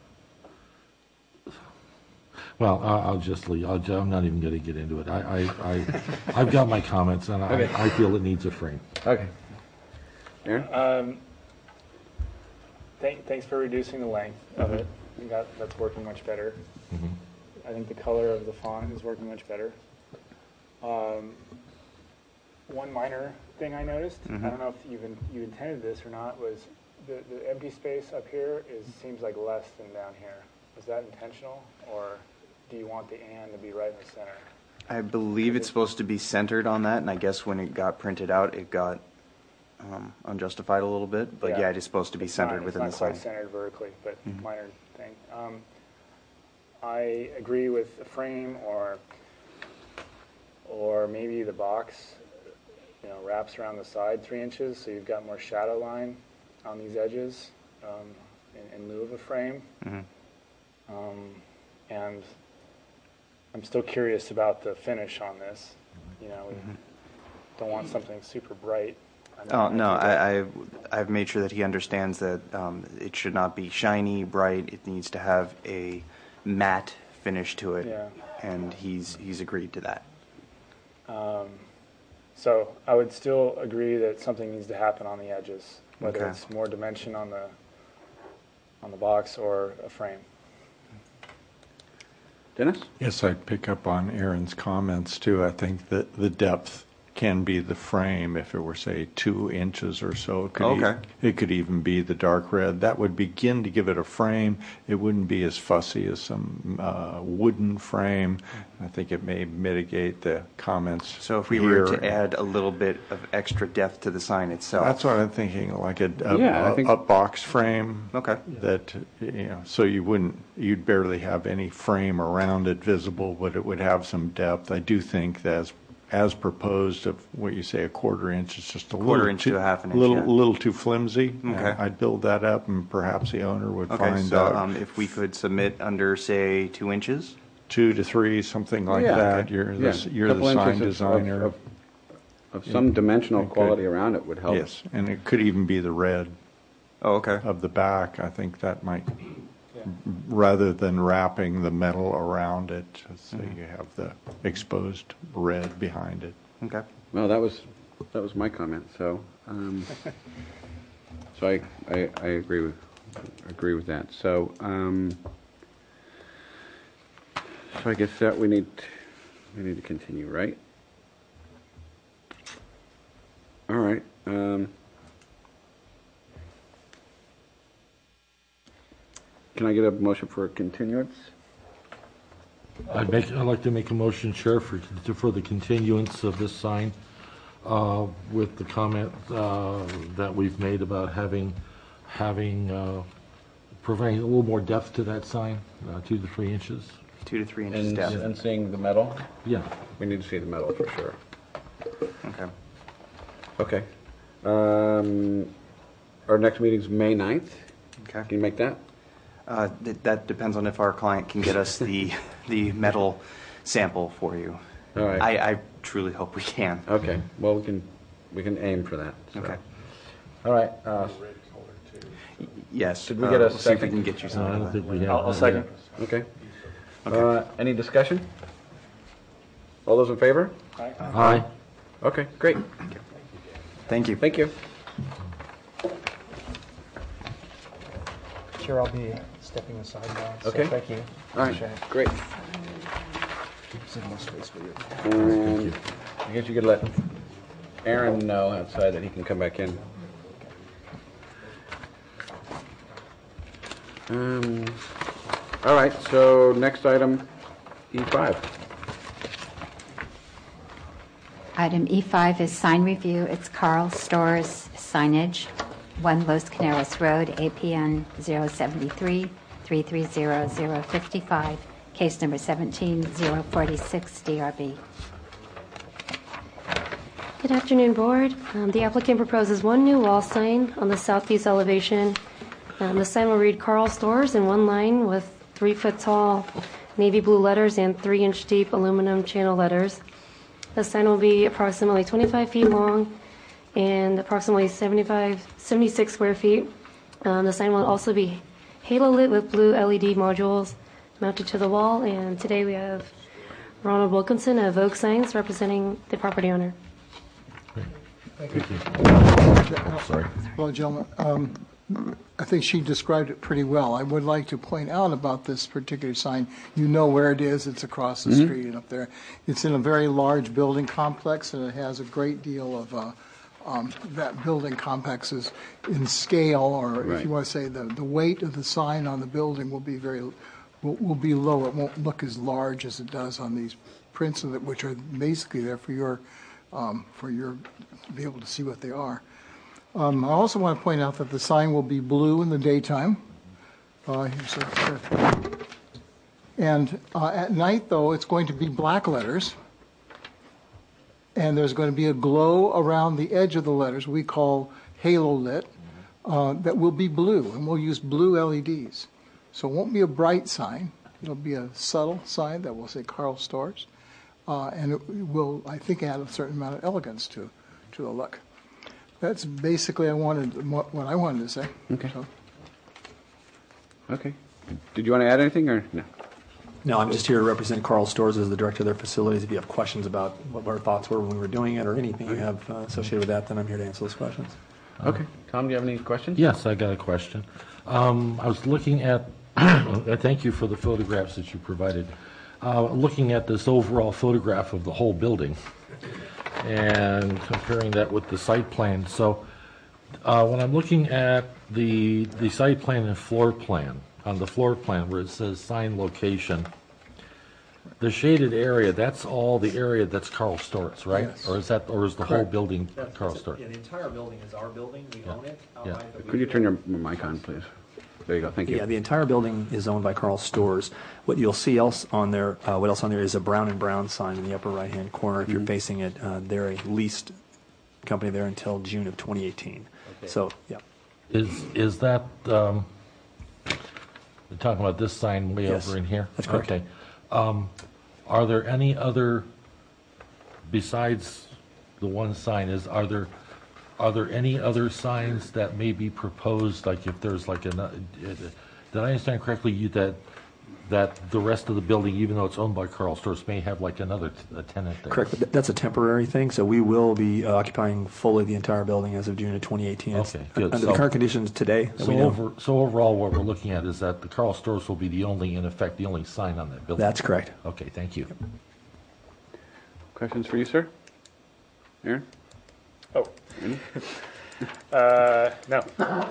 well, I- I'll just leave. I'll, I'm not even going to get into it. I, I, I, I've got my comments, and I, Okay. I feel it needs a frame. Okay. Aaron? Um, thank, thanks for reducing the length of it. I think that, that's working much better. Mhm. I think the color of the font is working much better. Um, one minor thing I noticed, Mhm. I don't know if you in, you intended this or not, was the, the empty space up here is seems like less than down here. Was that intentional, or do you want the and to be right in the center? I believe it's supposed to be centered on that, and I guess when it got printed out, it got um, unjustified a little bit. But yeah, it is supposed to be It's centered not, within it's the not quite sign. centered vertically, but Mhm. minor thing. Um, I agree with a frame, or or maybe the box, you know, wraps around the side three inches, so you've got more shadow line on these edges um, in, in lieu of a frame. Mhm. Um, and I'm still curious about the finish on this. You know, we Mhm. don't want something super bright. I know- Oh, no, think that- I, I've, I've made sure that he understands that um, it should not be shiny, bright. It needs to have a matte finish to it, Yeah. and he's he's agreed to that. Um, so I would still agree that something needs to happen on the edges, whether Okay. it's more dimension on the on the box or a frame. Dennis? Yes, I'd pick up on Aaron's comments too. I think that the depth can be the frame if it were, say, two inches or so. It could Okay. e- it could even be the dark red. That would begin to give it a frame. It wouldn't be as fussy as some uh, wooden frame. I think it may mitigate the comments. So if we here. were to add a little bit of extra depth to the sign itself. That's what I'm thinking, like a, a, Yeah, I a- think- a box frame. Okay. That, you know, so you wouldn't, you'd barely have any frame around it visible, but it would have some depth. I do think that as, as proposed of what you say, a quarter inch is just a little. Quarter inch too- to a half an inch, Little, yeah. little too flimsy. Okay. Uh, I'd build that up and perhaps the owner would Okay, find so out um, if we could submit under, say, two inches? two to three, something like Yeah. that. You're Yeah, the, you're the couple inches sign of- of- designer. Of of some dimensional It could- quality around it would help. Yes, and it could even be the red Oh, okay. of the back. I think that might rather than wrapping the metal around it, so Mhm. you have the exposed red behind it. Okay. Well, that was, that was my comment, so, um, so I, I, I agree with, agree with that. So, um, so I guess that we need, we need to continue, right? All right, um, can I get a motion for a continuance? I'd make, I'd like to make a motion, Chair, for, for the continuance of this sign, uh, with the comment, uh, that we've made about having, having, uh, providing a little more depth to that sign, uh, two to three inches. Two to three inches And, depth. and seeing the metal? Yeah. We need to see the metal for sure. Okay. Okay. Um, our next meeting's May ninth. Okay. Can you make that? Uh, th- that depends on if our client can get us the, the metal sample for you. All right. I, I truly hope we can. Okay, well, we can, we can aim for that. so. Okay. All right. uh, Yes. Did we uh, get a we'll see if we second? can get you No, I something. don't think we have. I'll, I'll that second. yet. Okay. Okay. Uh, Any discussion? All those in favor? Aye. Okay, great. Thank you. Thank you. Chair, I'll be stepping aside now. So Okay. thank you. All right, Appreciate it. great. Some more space for you. And I guess you could let Aaron know outside that he can come back in. Um, all right, so next item, E five. Item E five is sign review. It's Carl Stores signage, one Los Caneros Road, A P N zero seven three, three three zero, zero five five, case number seventeen zero forty-six, D R B. Good afternoon, Board. Um, The applicant proposes one new wall sign on the southeast elevation. Um, The sign will read Carl Stores in one line with three-foot-tall navy blue letters and three-inch deep aluminum channel letters. The sign will be approximately twenty-five feet long and approximately seventy-five, seventy-six square feet. Um, The sign will also be halo lit with blue L E D modules mounted to the wall. And today we have Ronald Wilkinson of Vogue Signs representing the property owner. Thank you. Sorry. Well, gentlemen, um, I think she described it pretty well. I would like to point out about this particular sign, you know where it is, it's across the Mhm. street and up there. It's in a very large building complex, and it has a great deal of, uh, um, that building complex is in scale, or if Right. you want to say the, the weight of the sign on the building will be very, will, will be low. It won't look as large as it does on these prints, of it, which are basically there for your, um, for your, to be able to see what they are. Um, I also want to point out that the sign will be blue in the daytime. Uh, here's a- And uh, at night, though, it's going to be black letters. And there's going to be a glow around the edge of the letters we call halo lit, uh, that will be blue, and we'll use blue L E Ds. So it won't be a bright sign. It'll be a subtle sign that will say Carl Stores. Uh, and it will, I think, add a certain amount of elegance to, to the look. That's basically I wanted what what I wanted to say. Okay. So, Okay. Did you want to add anything, or no? No, I'm just here to represent Carl Stores as the director of their facilities. If you have questions about what our thoughts were when we were doing it, or anything you have uh, associated with that, then I'm here to answer those questions. Okay. Tom, do you have any questions? Yes, I got a question. Um, I was looking at, uh, thank you for the photographs that you provided. Uh, looking at this overall photograph of the whole building and comparing that with the site plan. So uh, when I'm looking at the, the site plan and floor plan, on the floor plan where it says sign location, the shaded area, that's all the area that's Carl Stores, right? Yes. Or is that, or is the whole Correct. building That's- Carl that's- Stores? Yeah, the entire building is our building. We Yeah. own it. Yeah. outright, but we Could you do- turn your mic on, please? There you go. Thank you. Yeah, the entire building is owned by Carl Stores. What you'll see else on there, uh, what else on there is a Brown and Brown sign in the upper right-hand corner. If you're facing it, uh, they're a leased company there until June of twenty eighteen. So, yeah. Is, is that, um, you're talking about this sign way Yes, over in here? that's correct. Okay. Um, are there any other, besides the one sign, is, are there, are there any other signs that may be proposed, like if there's like an, uh, did I understand correctly you that, that the rest of the building, even though it's owned by Carl Stores, may have like another t- a tenant there? Correct, but th- that's a temporary thing, so we will be uh, occupying fully the entire building as of June of twenty eighteen. It's Okay, good. Under So- the current conditions today that So we know. over, so overall, what we're looking at is that the Carl Stores will be the only, in effect, the only sign on that building? That's correct. Okay, thank you. Questions for you, sir? Aaron? Oh. Any? Uh, no.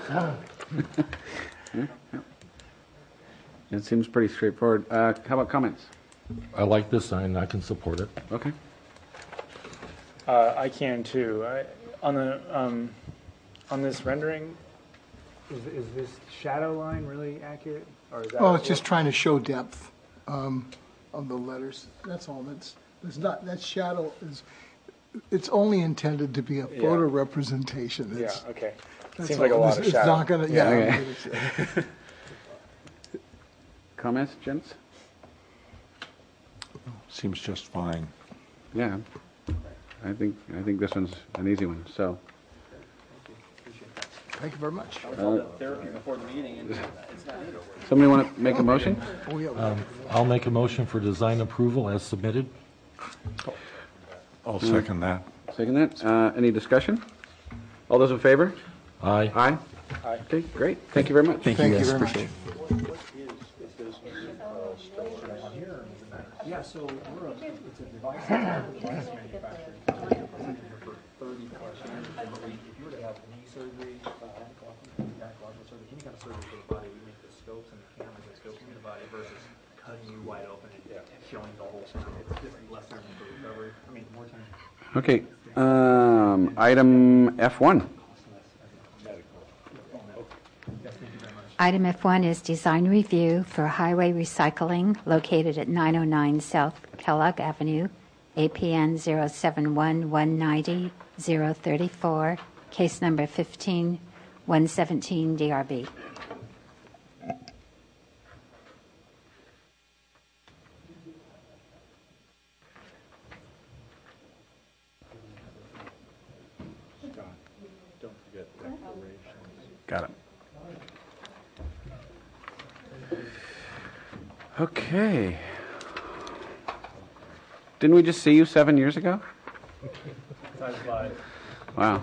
It seems pretty straightforward. Uh, How about comments? I like this sign, I can support it. Okay. Uh, I can too. I, on the um, on this rendering, is is this shadow line really accurate, or is that? Well, it's just trying to show depth um, of the letters. That's all. That's, that's not, that shadow is, it's only intended to be a Yeah. photo representation. Yeah. It's- Okay. that's Seems like a all. lot It's- of it's shadow. not gonna- yeah. Okay. it's- Comments, gents? Seems just fine. Yeah. I think, I think this one's an easy one, so. Thank you very much. Uh, Therapy before the meeting, and it's not needed. Somebody want to make a motion? Oh, yeah. Um, I'll make a motion for design approval as submitted. I'll second that. Second that. Uh, Any discussion? All those in favor? Aye. Aye? Aye. Okay, great. Thank you very much. Thank you, guys. Appreciate it. Yeah, so we're a, it's a device, it's a device manufacturing company. We've been here for thirty plus years. And we- If you were to have knee surgery, uh, gynecological surgery, any kind of surgery for the body, we make the scopes and the cameras and scopes in the body versus cutting you wide open and showing the whole surgery. It's just less time for recovery. I mean, more time. Okay. Um, Item F one. Item F one is design review for highway recycling located at nine oh nine South Kellogg Avenue, A P N zero seven one one nine zero zero three four, case number fifteen one seventeen D R B. Don't forget declarations. Got it. Okay. Didn't we just see you seven years ago? Time flies. Wow.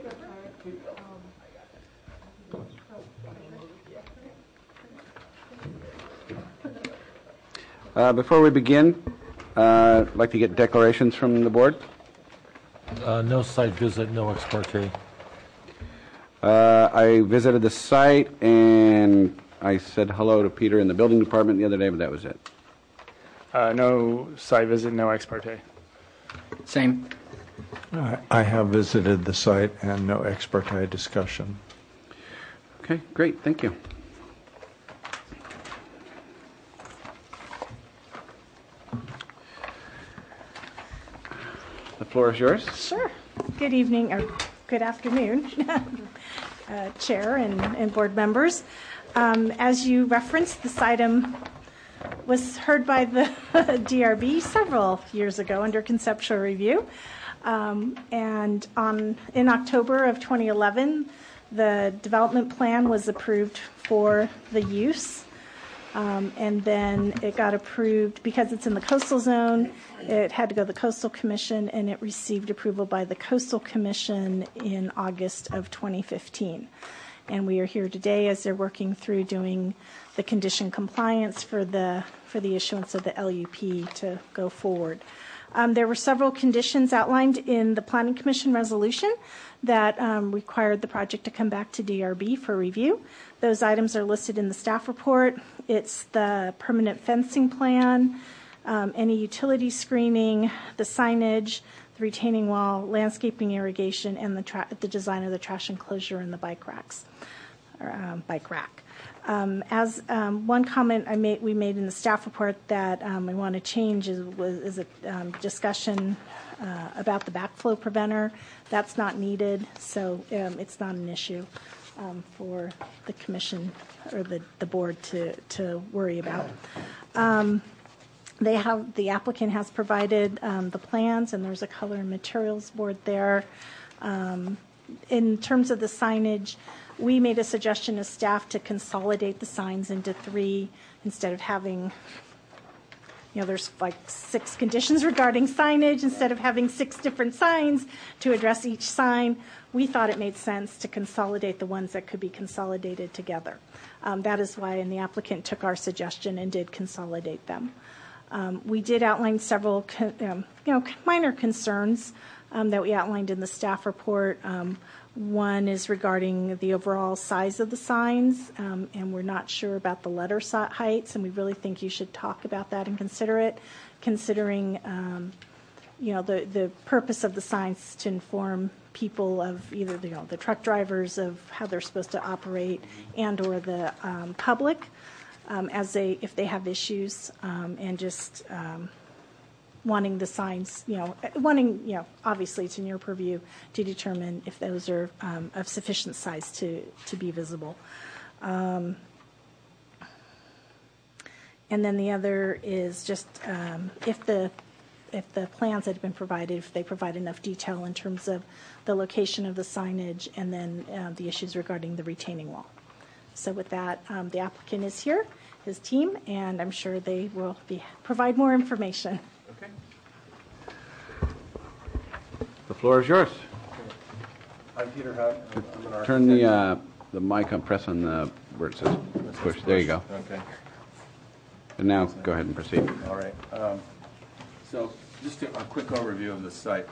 Uh, Before we begin, uh, I'd like to get declarations from the board. Uh, No site visit, no ex parte. Uh, I visited the site and I said hello to Peter in the building department the other day, but that was it. Uh, no site visit, no ex parte. Same. I I have visited the site and no ex parte discussion. Okay, great, thank you. The floor is yours. Sure. Good evening, or good afternoon, uh, Chair and, and board members. Um, As you referenced, this item was heard by the D R B several years ago under conceptual review. Um, And on, in October of twenty eleven, the development plan was approved for the use. Um, And then it got approved, because it's in the coastal zone, it had to go to the Coastal Commission, and it received approval by the Coastal Commission in August of twenty fifteen. And we are here today as they're working through doing the condition compliance for the, for the issuance of the L U P to go forward. Um, There were several conditions outlined in the Planning Commission resolution that um, required the project to come back to D R B for review. Those items are listed in the staff report. It's the permanent fencing plan, um, any utility screening, the signage, the retaining wall, landscaping, irrigation, and the, tra- the design of the trash enclosure and the bike racks, or um, bike rack. Um, As um, one comment I made, we made in the staff report that um, we want to change is, was, is a um, discussion uh, about the backflow preventer. That's not needed, so um, it's not an issue um, for the commission or the, the board to, to worry about. Um, They have, the applicant has provided um, the plans, and there's a color and materials board there. Um, In terms of the signage, we made a suggestion as staff to consolidate the signs into three instead of having, you know, there's like six conditions regarding signage. Instead of having six different signs to address each sign, we thought it made sense to consolidate the ones that could be consolidated together. Um, that is why, and the applicant took our suggestion and did consolidate them. Um, we did outline several, con- um, you know, minor concerns um, that we outlined in the staff report. Um, one is regarding the overall size of the signs, um, and we're not sure about the letter si- heights, and we really think you should talk about that and consider it, considering, um, you know, the, the purpose of the signs to inform people of either the, you know, the truck drivers of how they're supposed to operate, and or the um, public um, as they, if they have issues, um, and just um, wanting the signs, you know, wanting, you know, obviously it's in your purview to determine if those are um, of sufficient size to, to be visible. Um, and then the other is just um, if the if the plans that have been provided, if they provide enough detail in terms of the location of the signage, and then uh, the issues regarding the retaining wall. So with that, um, the applicant is here, his team, and I'm sure they will be provide more information. Okay. The floor is yours. I'm Peter Hunt. I'm an architect. Turn the uh, the mic on, press on the where it says push. There you go. Okay. And now go ahead and proceed. All right. Um, so just a, a quick overview of the site.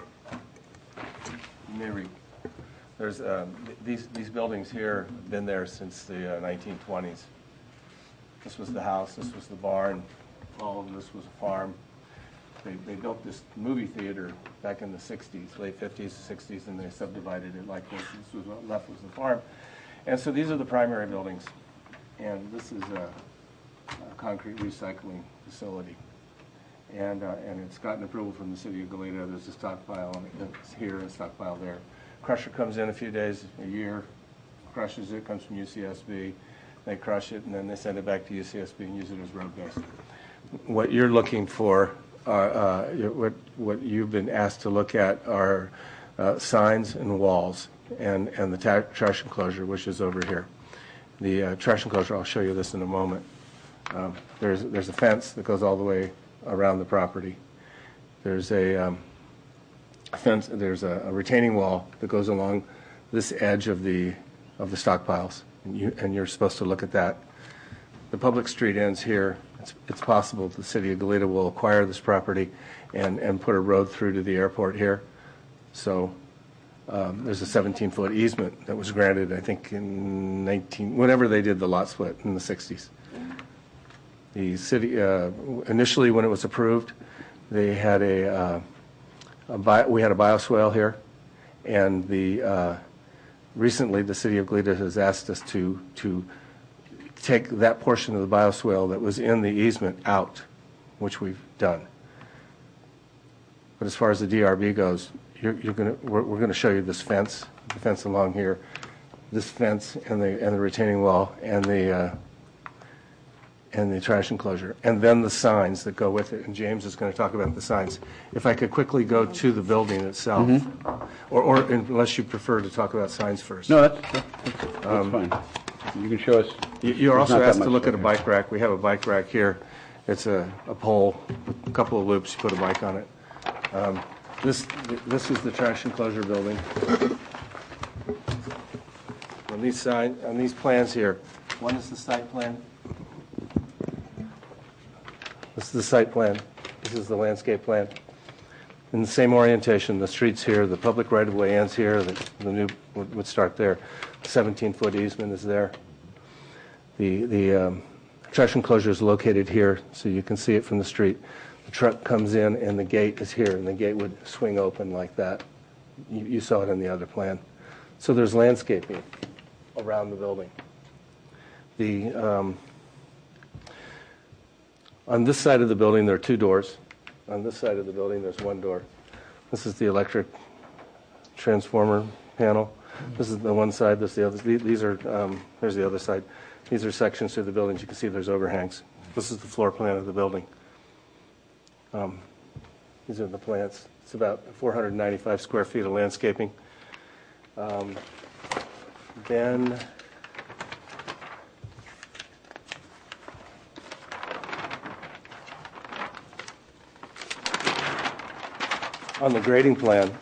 You may re- There's um, th- these these buildings here have been there since the uh, nineteen twenties. This was the house. This was the barn. All of this was a farm. They, they built this movie theater back in the sixties, late fifties, sixties, and they subdivided it like this. This was what left was the farm. And so these are the primary buildings. And this is a, a concrete recycling facility. And uh, and it's gotten approval from the city of Goleta. There's a stockpile on it that's here and a stockpile there. Crusher comes in a few days, a year, crushes it, comes from U C S B. They crush it, and then they send it back to U C S B and use it as road base. What you're looking for, are, uh, what, what you've been asked to look at are uh, signs and walls and, and the ta- trash enclosure, which is over here. The uh, trash enclosure, I'll show you this in a moment. Um, there's, there's a fence that goes all the way around the property. There's a um, fence, there's a, a retaining wall that goes along this edge of the, of the stockpiles, and, you, and you're supposed to look at that. The public street ends here. It's, it's possible the city of Goleta will acquire this property and, and put a road through to the airport here. So um, there's a seventeen-foot easement that was granted, I think, in nineteen, whenever they did the lot split in the sixties. The city, uh, initially when it was approved, they had a, uh, a bio, we had a bioswale here, and the uh, recently the city of Goleta has asked us to to take that portion of the bioswale that was in the easement out, which we've done. But as far as the D R B goes, you're, you're going to we're, we're going to show you this fence, the fence along here, this fence and the and the retaining wall and the uh, and the trash enclosure, and then the signs that go with it. And James is going to talk about the signs. If I could quickly go to the building itself, Mhm. or, or unless you prefer to talk about signs first. No, that's, that's, that's Um, fine. You can show us. You- You're There's also not that asked to much look at a here. bike rack. We have a bike rack here. It's a, a pole, a couple of loops, you put a bike on it. Um, This, this is the trash enclosure building. On these sign, on these plans here, one is the site plan. This is the site plan. This is the landscape plan. In the same orientation, the street's here, the public right-of-way ends here, the, the new would, would start there. seventeen-foot easement is there. The, the um, trash enclosure is located here, so you can see it from the street. The truck comes in and the gate is here, and the gate would swing open like that. You, you saw it in the other plan. So there's landscaping around the building. The, um, on this side of the building, there are two doors. On this side of the building, there's one door. This is the electric transformer panel. This is the one side, this is the other. These are, um, here's the other side. These are sections to the buildings. You can see there's overhangs. This is the floor plan of the building. Um, these are the plants. It's about four hundred ninety-five square feet of landscaping. Um, then on the grading plan,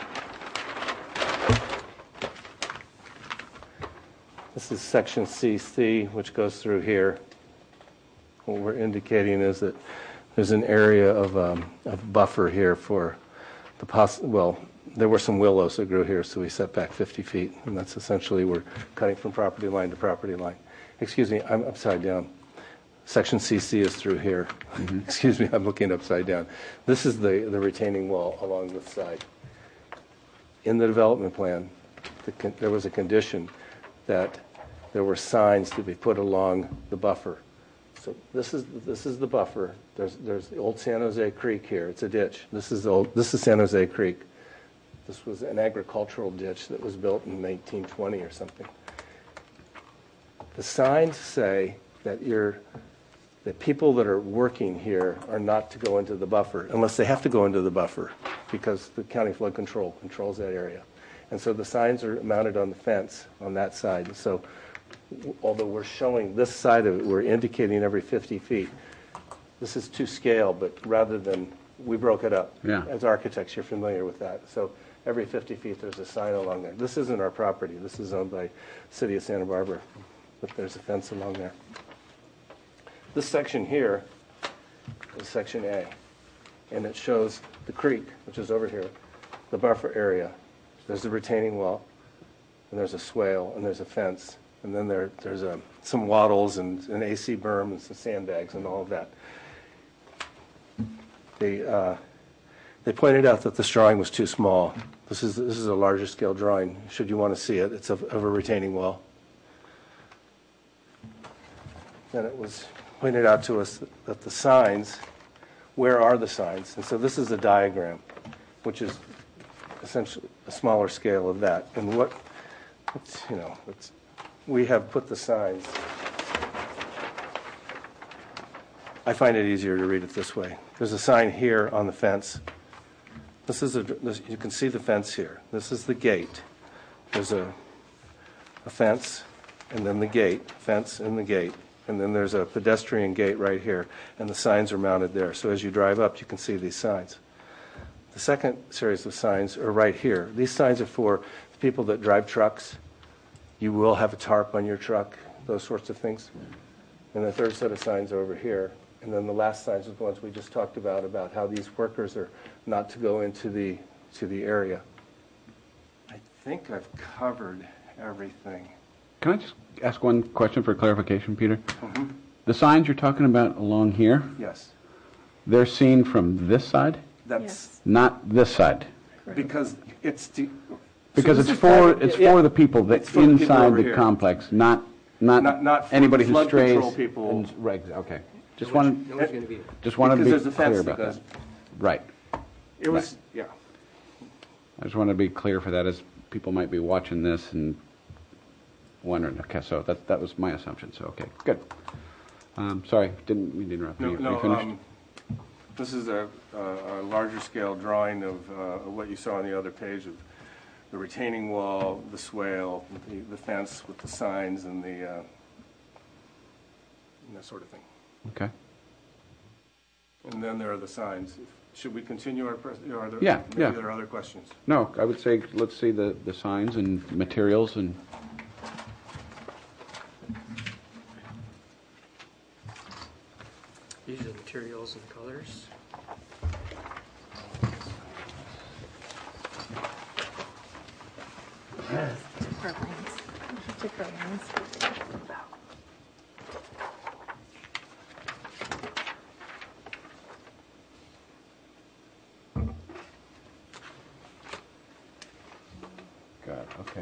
this is section C C, which goes through here. What we're indicating is that there's an area of, um, of buffer here for the poss. Well, there were some willows that grew here, so we set back fifty feet, and that's essentially we're cutting from property line to property line. Excuse me, I'm upside down. Section C C is through here. Mm-hmm. Excuse me, I'm looking upside down. This is the, the retaining wall along this side. In the development plan, the con- there was a condition that there were signs to be put along the buffer. So this is this is the buffer. There's there's the old San Jose Creek here. It's a ditch. This is the old, this is San Jose Creek. This was an agricultural ditch that was built in nineteen twenty or something. The signs say that you're that people that are working here are not to go into the buffer unless they have to go into the buffer because the county flood control controls that area. And so the signs are mounted on the fence on that side. So although we're showing this side of it, we're indicating every fifty feet. This is to scale, but rather than, we broke it up. Yeah. As architects, you're familiar with that. So every fifty feet, there's a sign along there. This isn't our property. This is owned by City of Santa Barbara, but there's a fence along there. This section here is section A, and it shows the creek, which is over here, the buffer area. There's the retaining wall, and there's a swale, and there's a fence, and then there, there's a, some wattles and an A C berm and some sandbags and all of that. They, uh, they pointed out that this drawing was too small. This is, this is a larger scale drawing, should you want to see it. It's of, of a retaining wall. Then it was pointed out to us that, that the signs, where are the signs? And so this is a diagram, which is essentially a smaller scale of that. And what, it's, you know, it's, we have put the signs. I find it easier to read it this way. There's a sign here on the fence. This is a, this, you can see the fence here. This is the gate. There's a, a fence, and then the gate, fence and the gate. And then there's a pedestrian gate right here, and the signs are mounted there. So as you drive up, you can see these signs. The second series of signs are right here. These signs are for people that drive trucks. You will have a tarp on your truck, those sorts of things. And the third set of signs are over here. And then the last signs are the ones we just talked about, about how these workers are not to go into the, to the area. I think I've covered everything. Can I just ask one question for clarification, Peter? Mm-hmm. The signs you're talking about along here, Yes. they're seen from this side, That's Yes. not this side? because it's the, Because so it's this is for private- it's yeah, for the people that it's for the people inside over the here. complex, not not, Not- not for anybody the who flood strays. control people. And, right. Okay. Just No one's- wanted no one's gonna be there. just wanted Because to there's be a fence clear that about goes- that. Right. It was, yeah. I just wanted to be clear for that, as people might be watching this and wondering. Okay, so that that was my assumption. So okay, good. Um, sorry, didn't mean to interrupt. No, you. Are no. you finished? Um, this is a, a, a larger scale drawing of uh, what you saw on the other page of the retaining wall, the swale, the, the fence with the signs and the uh, and that sort of thing. Okay. And then there are the signs. Should we continue our? Pres- are there, Yeah, maybe yeah. There are other questions. No, I would say let's see the the signs and materials and. These are the materials and colors. Got it. Okay.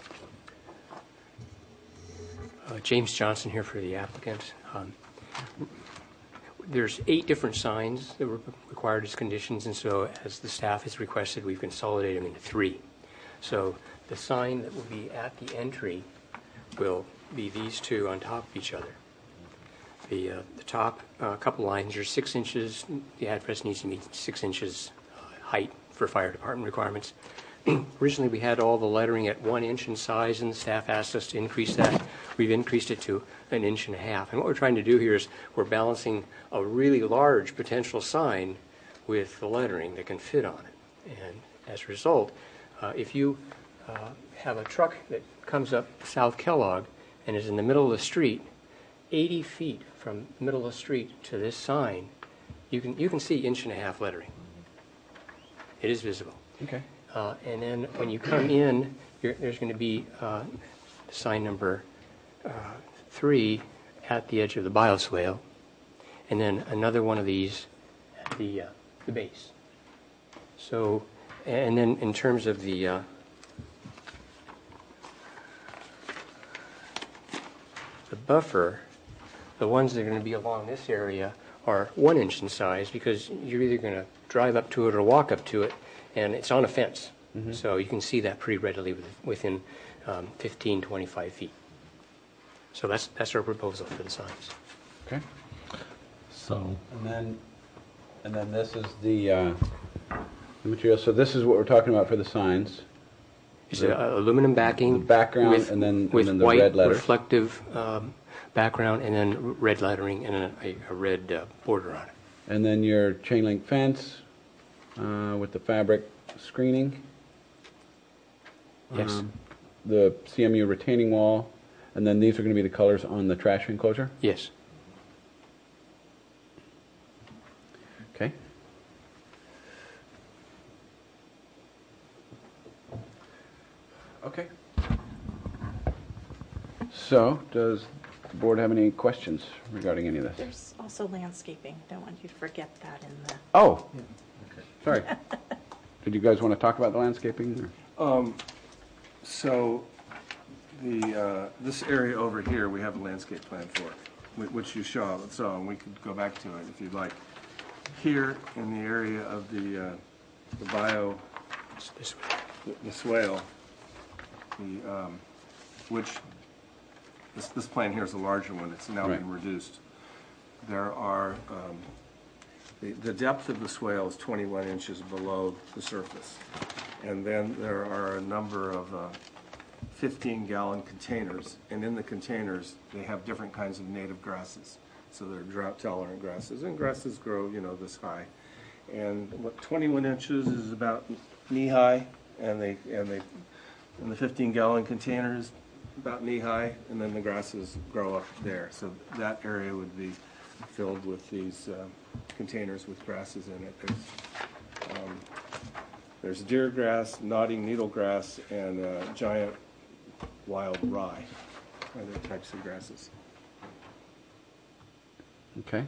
Uh, James Johnson here for the applicant. Um, There's eight different signs that were required as conditions, and so as the staff has requested, we've consolidated them into three. So the sign that will be at the entry will be these two on top of each other. The, uh, the top uh, couple lines are six inches. The address needs to meet six inches uh, height for fire department requirements. Originally, we had all the lettering at one inch in size, and the staff asked us to increase that. We've increased it to an inch and a half. And what we're trying to do here is we're balancing a really large potential sign with the lettering that can fit on it. And as a result, uh, if you uh, have a truck that comes up South Kellogg and is in the middle of the street, eighty feet from the middle of the street to this sign, you can you can see inch and a half lettering. It is visible. Okay. Uh, and then when you come in, you're, there's going to be uh, sign number uh, three at the edge of the bioswale, and then another one of these at the uh, the base. So, and then in terms of the uh, the buffer, the ones that are going to be along this area are one inch in size because you're either going to drive up to it or walk up to it, and it's on a fence. Mm-hmm. So you can see that pretty readily with, within um, fifteen, twenty-five feet. So that's that's our proposal for the signs. Okay. So. And then, and then this is the, uh, the material. So this is what we're talking about for the signs. It's the, a, aluminum backing, the background, with, and then with and then the white red letters. reflective um, background, and then red lettering and a, a red uh, border on it. And then your chain link fence uh, with the fabric screening. Yes. Um, the C M U retaining wall, and then these are going to be the colors on the trash enclosure? Yes. Okay. Okay. So, does the board have any questions regarding any of this? There's also landscaping. Don't want you to forget that in the. Oh, sorry. Did you guys want to talk about the landscaping? Or? Um, so, the uh, this area over here, we have a landscape plan for, whi- which you saw, so, and we could go back to it if you'd like. Here, in the area of the, uh, the bio, this the, the swale, the, um, which, this, this plan here is a larger one, it's now Right. been reduced. There are, um, the, the depth of the swale is twenty-one inches below the surface. And then there are a number of uh, fifteen gallon containers, and in the containers, they have different kinds of native grasses. So they're drought tolerant grasses, and grasses grow, you know, this high. And what twenty-one inches is about knee high, and they, and they, and the fifteen gallon containers, about knee high, and then the grasses grow up there. So that area would be filled with these uh, containers with grasses in it. There's, um, there's deer grass, nodding needle grass, and uh, giant wild rye, other types of grasses. Okay.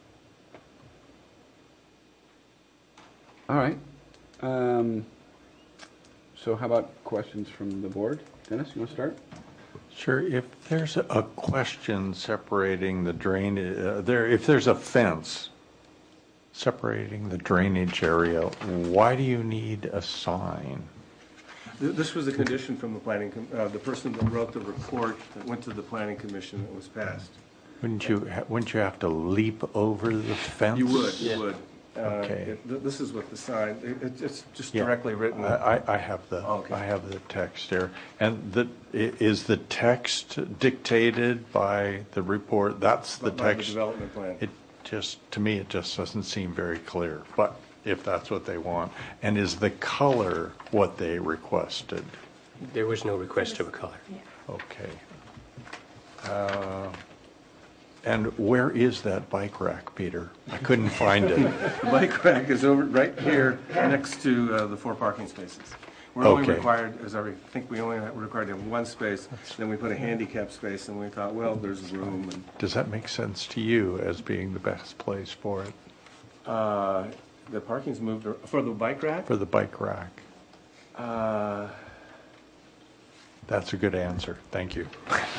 All right. Um, so how about questions from the board? Dennis, you want to start? Sure. If there's a question separating the drain, uh, there, if there's a fence separating the drainage area, why do you need a sign? Th- This was a condition from the planning, com- uh, the person that wrote the report that went to the planning commission that was passed. Wouldn't you, ha- wouldn't you have to leap over the fence? You would, you would. Uh, Okay. it- th- This is what the sign, it- it- it's just Yeah. directly written. I, I- I have the, Okay. I have the text here. And the, i- is the text dictated by the report? That's the By the text? development plan. It just, to me, it just doesn't seem very clear, but if that's what they want. And is the color what they requested? There was no request of a color. Okay. Uh, And where is that bike rack, Peter? I couldn't find it. The bike rack is over, right here, next to uh, the four parking spaces. We're only Okay. required, as I think we only are required to have one space, then we put a handicap space, and we thought, well, there's room, and Does that make sense to you as being the best place for it, uh, the parking's moved, ar- for the bike rack? for the bike rack? Uh, That's a good answer. Thank you.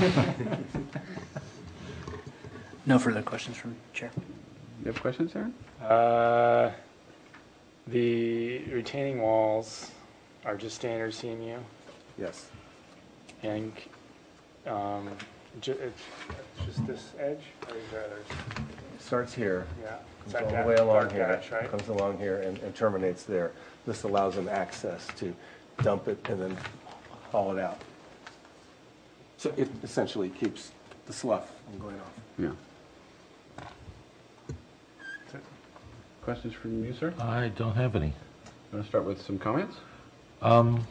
No further questions from Chair. You have questions, Aaron? Uh, the retaining walls are just standard C M U, Yes. and um, ju- it's just this edge, or is there others? It starts here. Yeah. Comes That all the dash- way along that here, dash, right? comes along here and and terminates there. This allows them access to dump it, and then haul it out. So it essentially keeps the slough from going off. Yeah. Questions from you, sir? I don't have any. You want to start with some comments? Um,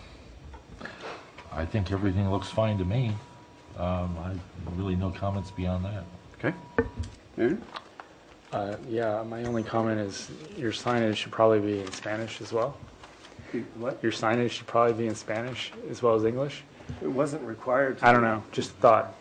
I think everything looks fine to me. Um, I really no comments beyond that. Okay. Aaron? Uh, yeah, my only comment is your signage should probably be in Spanish as well. What? Your signage should probably be in Spanish as well as English. It wasn't required to. I don't know, just a thought.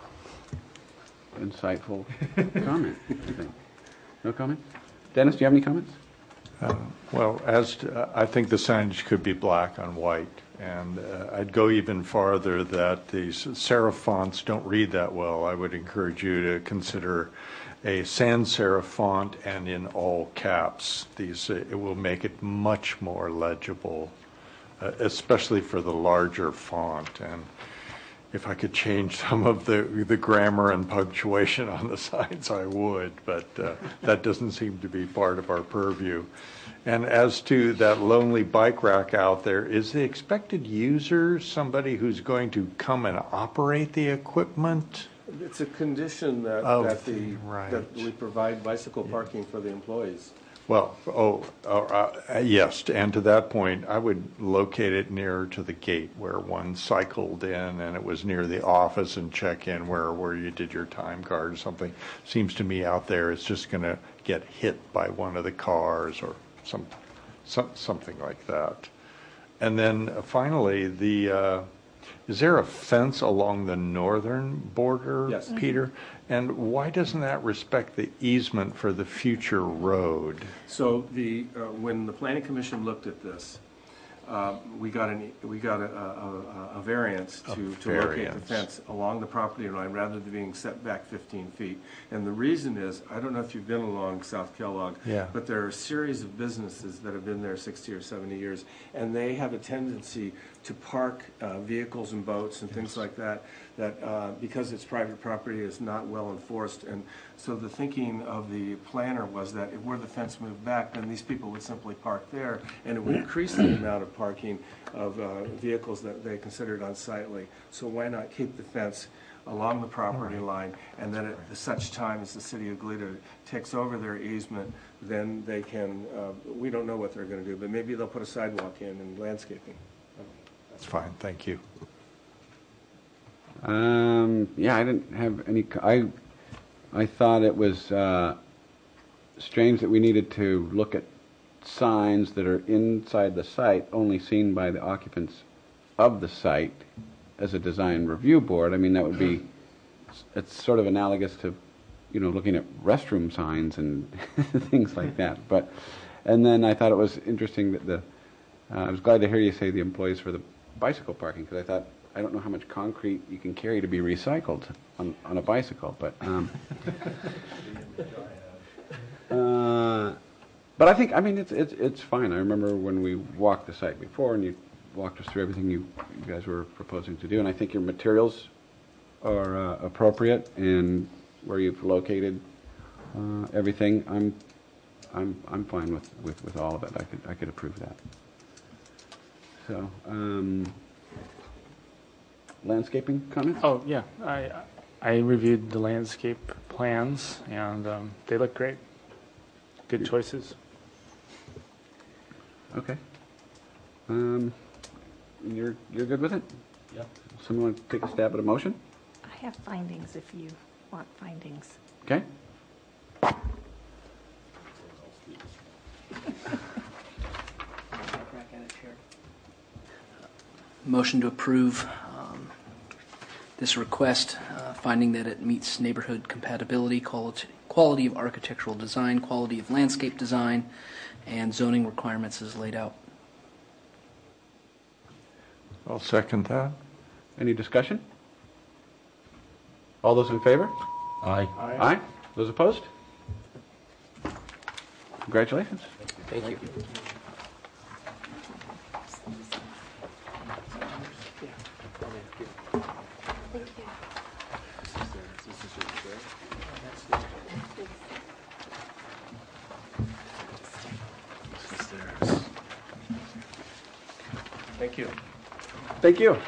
Insightful comment, I think. No comment? Dennis, do you have any comments? Uh, Well, as to, uh, I think the signage could be black on white, and uh, I'd go even farther that these serif fonts don't read that well. I would encourage you to consider a sans serif font and in all caps. These, uh, it will make it much more legible, uh, especially for the larger font. And if I could change some of the the grammar and punctuation on the signs, I would, but uh, that doesn't seem to be part of our purview. And as to that lonely bike rack out there, is the expected user somebody who's going to come and operate the equipment? It's a condition that, Of that the, the- right. that we provide bicycle parking for the employees. Well, oh, uh, uh, yes, and to that point, I would locate it nearer to the gate where one cycled in, and it was near the office and check in where, where you did your time card or something. Seems to me out there it's just going to get hit by one of the cars or some, some something like that. And then uh, finally, the uh, is there a fence along the northern border, Yes. Peter? And why doesn't that respect the easement for the future road? So the, uh, when the planning commission looked at this, uh, we got an, we got a, a, a- a variance A to, to locate the variance. fence along the property line rather than being set back fifteen feet. And the reason is, I don't know if you've been along South Kellogg, Yeah. but there are a series of businesses that have been there sixty or seventy years, and they have a tendency to park uh, vehicles and boats and things like that, that uh, because it's private property is not well enforced. And so the thinking of the planner was that if where the fence moved back, then these people would simply park there, and it would increase the amount of parking of uh, vehicles that they considered unsightly. So why not keep the fence along the property line, and then at such time as the city of Goleta takes over their easement, then they can, uh, we don't know what they're going to do, but maybe they'll put a sidewalk in and landscaping. That's fine, thank you. Um, yeah, I didn't have any, co- I, I thought it was uh, strange that we needed to look at signs that are inside the site, only seen by the occupants of the site as a design review board. I mean, that would be, it's sort of analogous to, you know, looking at restroom signs and things like that. But, and then I thought it was interesting that the, uh, I was glad to hear you say the employees for the bicycle parking, because I thought, I don't know how much concrete you can carry to be recycled on, on a bicycle, but um, uh, but I think, I mean, it's it's it's fine. I remember when we walked the site before, and you walked us through everything you, you guys were proposing to do, and I think your materials are uh, appropriate, and where you've located uh, everything, I'm I'm I'm fine with, with, with all of it. I could I could approve that. So. Um, Landscaping comments? Oh, yeah, I, I reviewed the landscape plans, and um, they look great. Good choices. Okay. Um, you're you're good with it? Yep. Someone want to take a stab at a motion? I have findings if you want findings. Okay. Motion to approve um, this request, uh, finding that it meets neighborhood compatibility, quality, quality of architectural design, quality of landscape design, and zoning requirements as laid out. I'll second that. Any discussion? All those in favor? Aye. Aye. Those opposed? Congratulations. Thank you. Thank you. Thank you.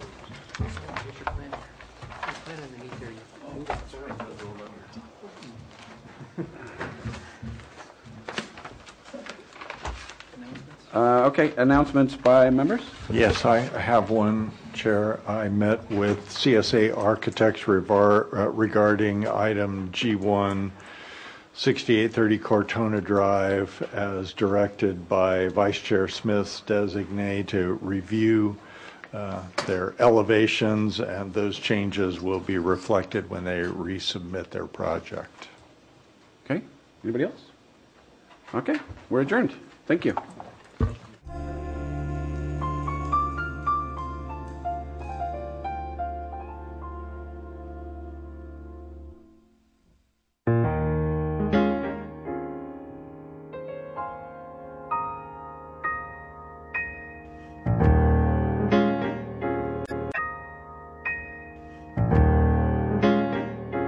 Uh, okay, announcements by members? Yes, I have one, Chair. I met with C S A Architects revar- uh, regarding item G one, sixty-eight thirty Cortona Drive, as directed by Vice Chair Smith's designee to review uh, their elevations, and those changes will be reflected when they resubmit their project. Okay, anybody else? Okay, we're adjourned. Thank you.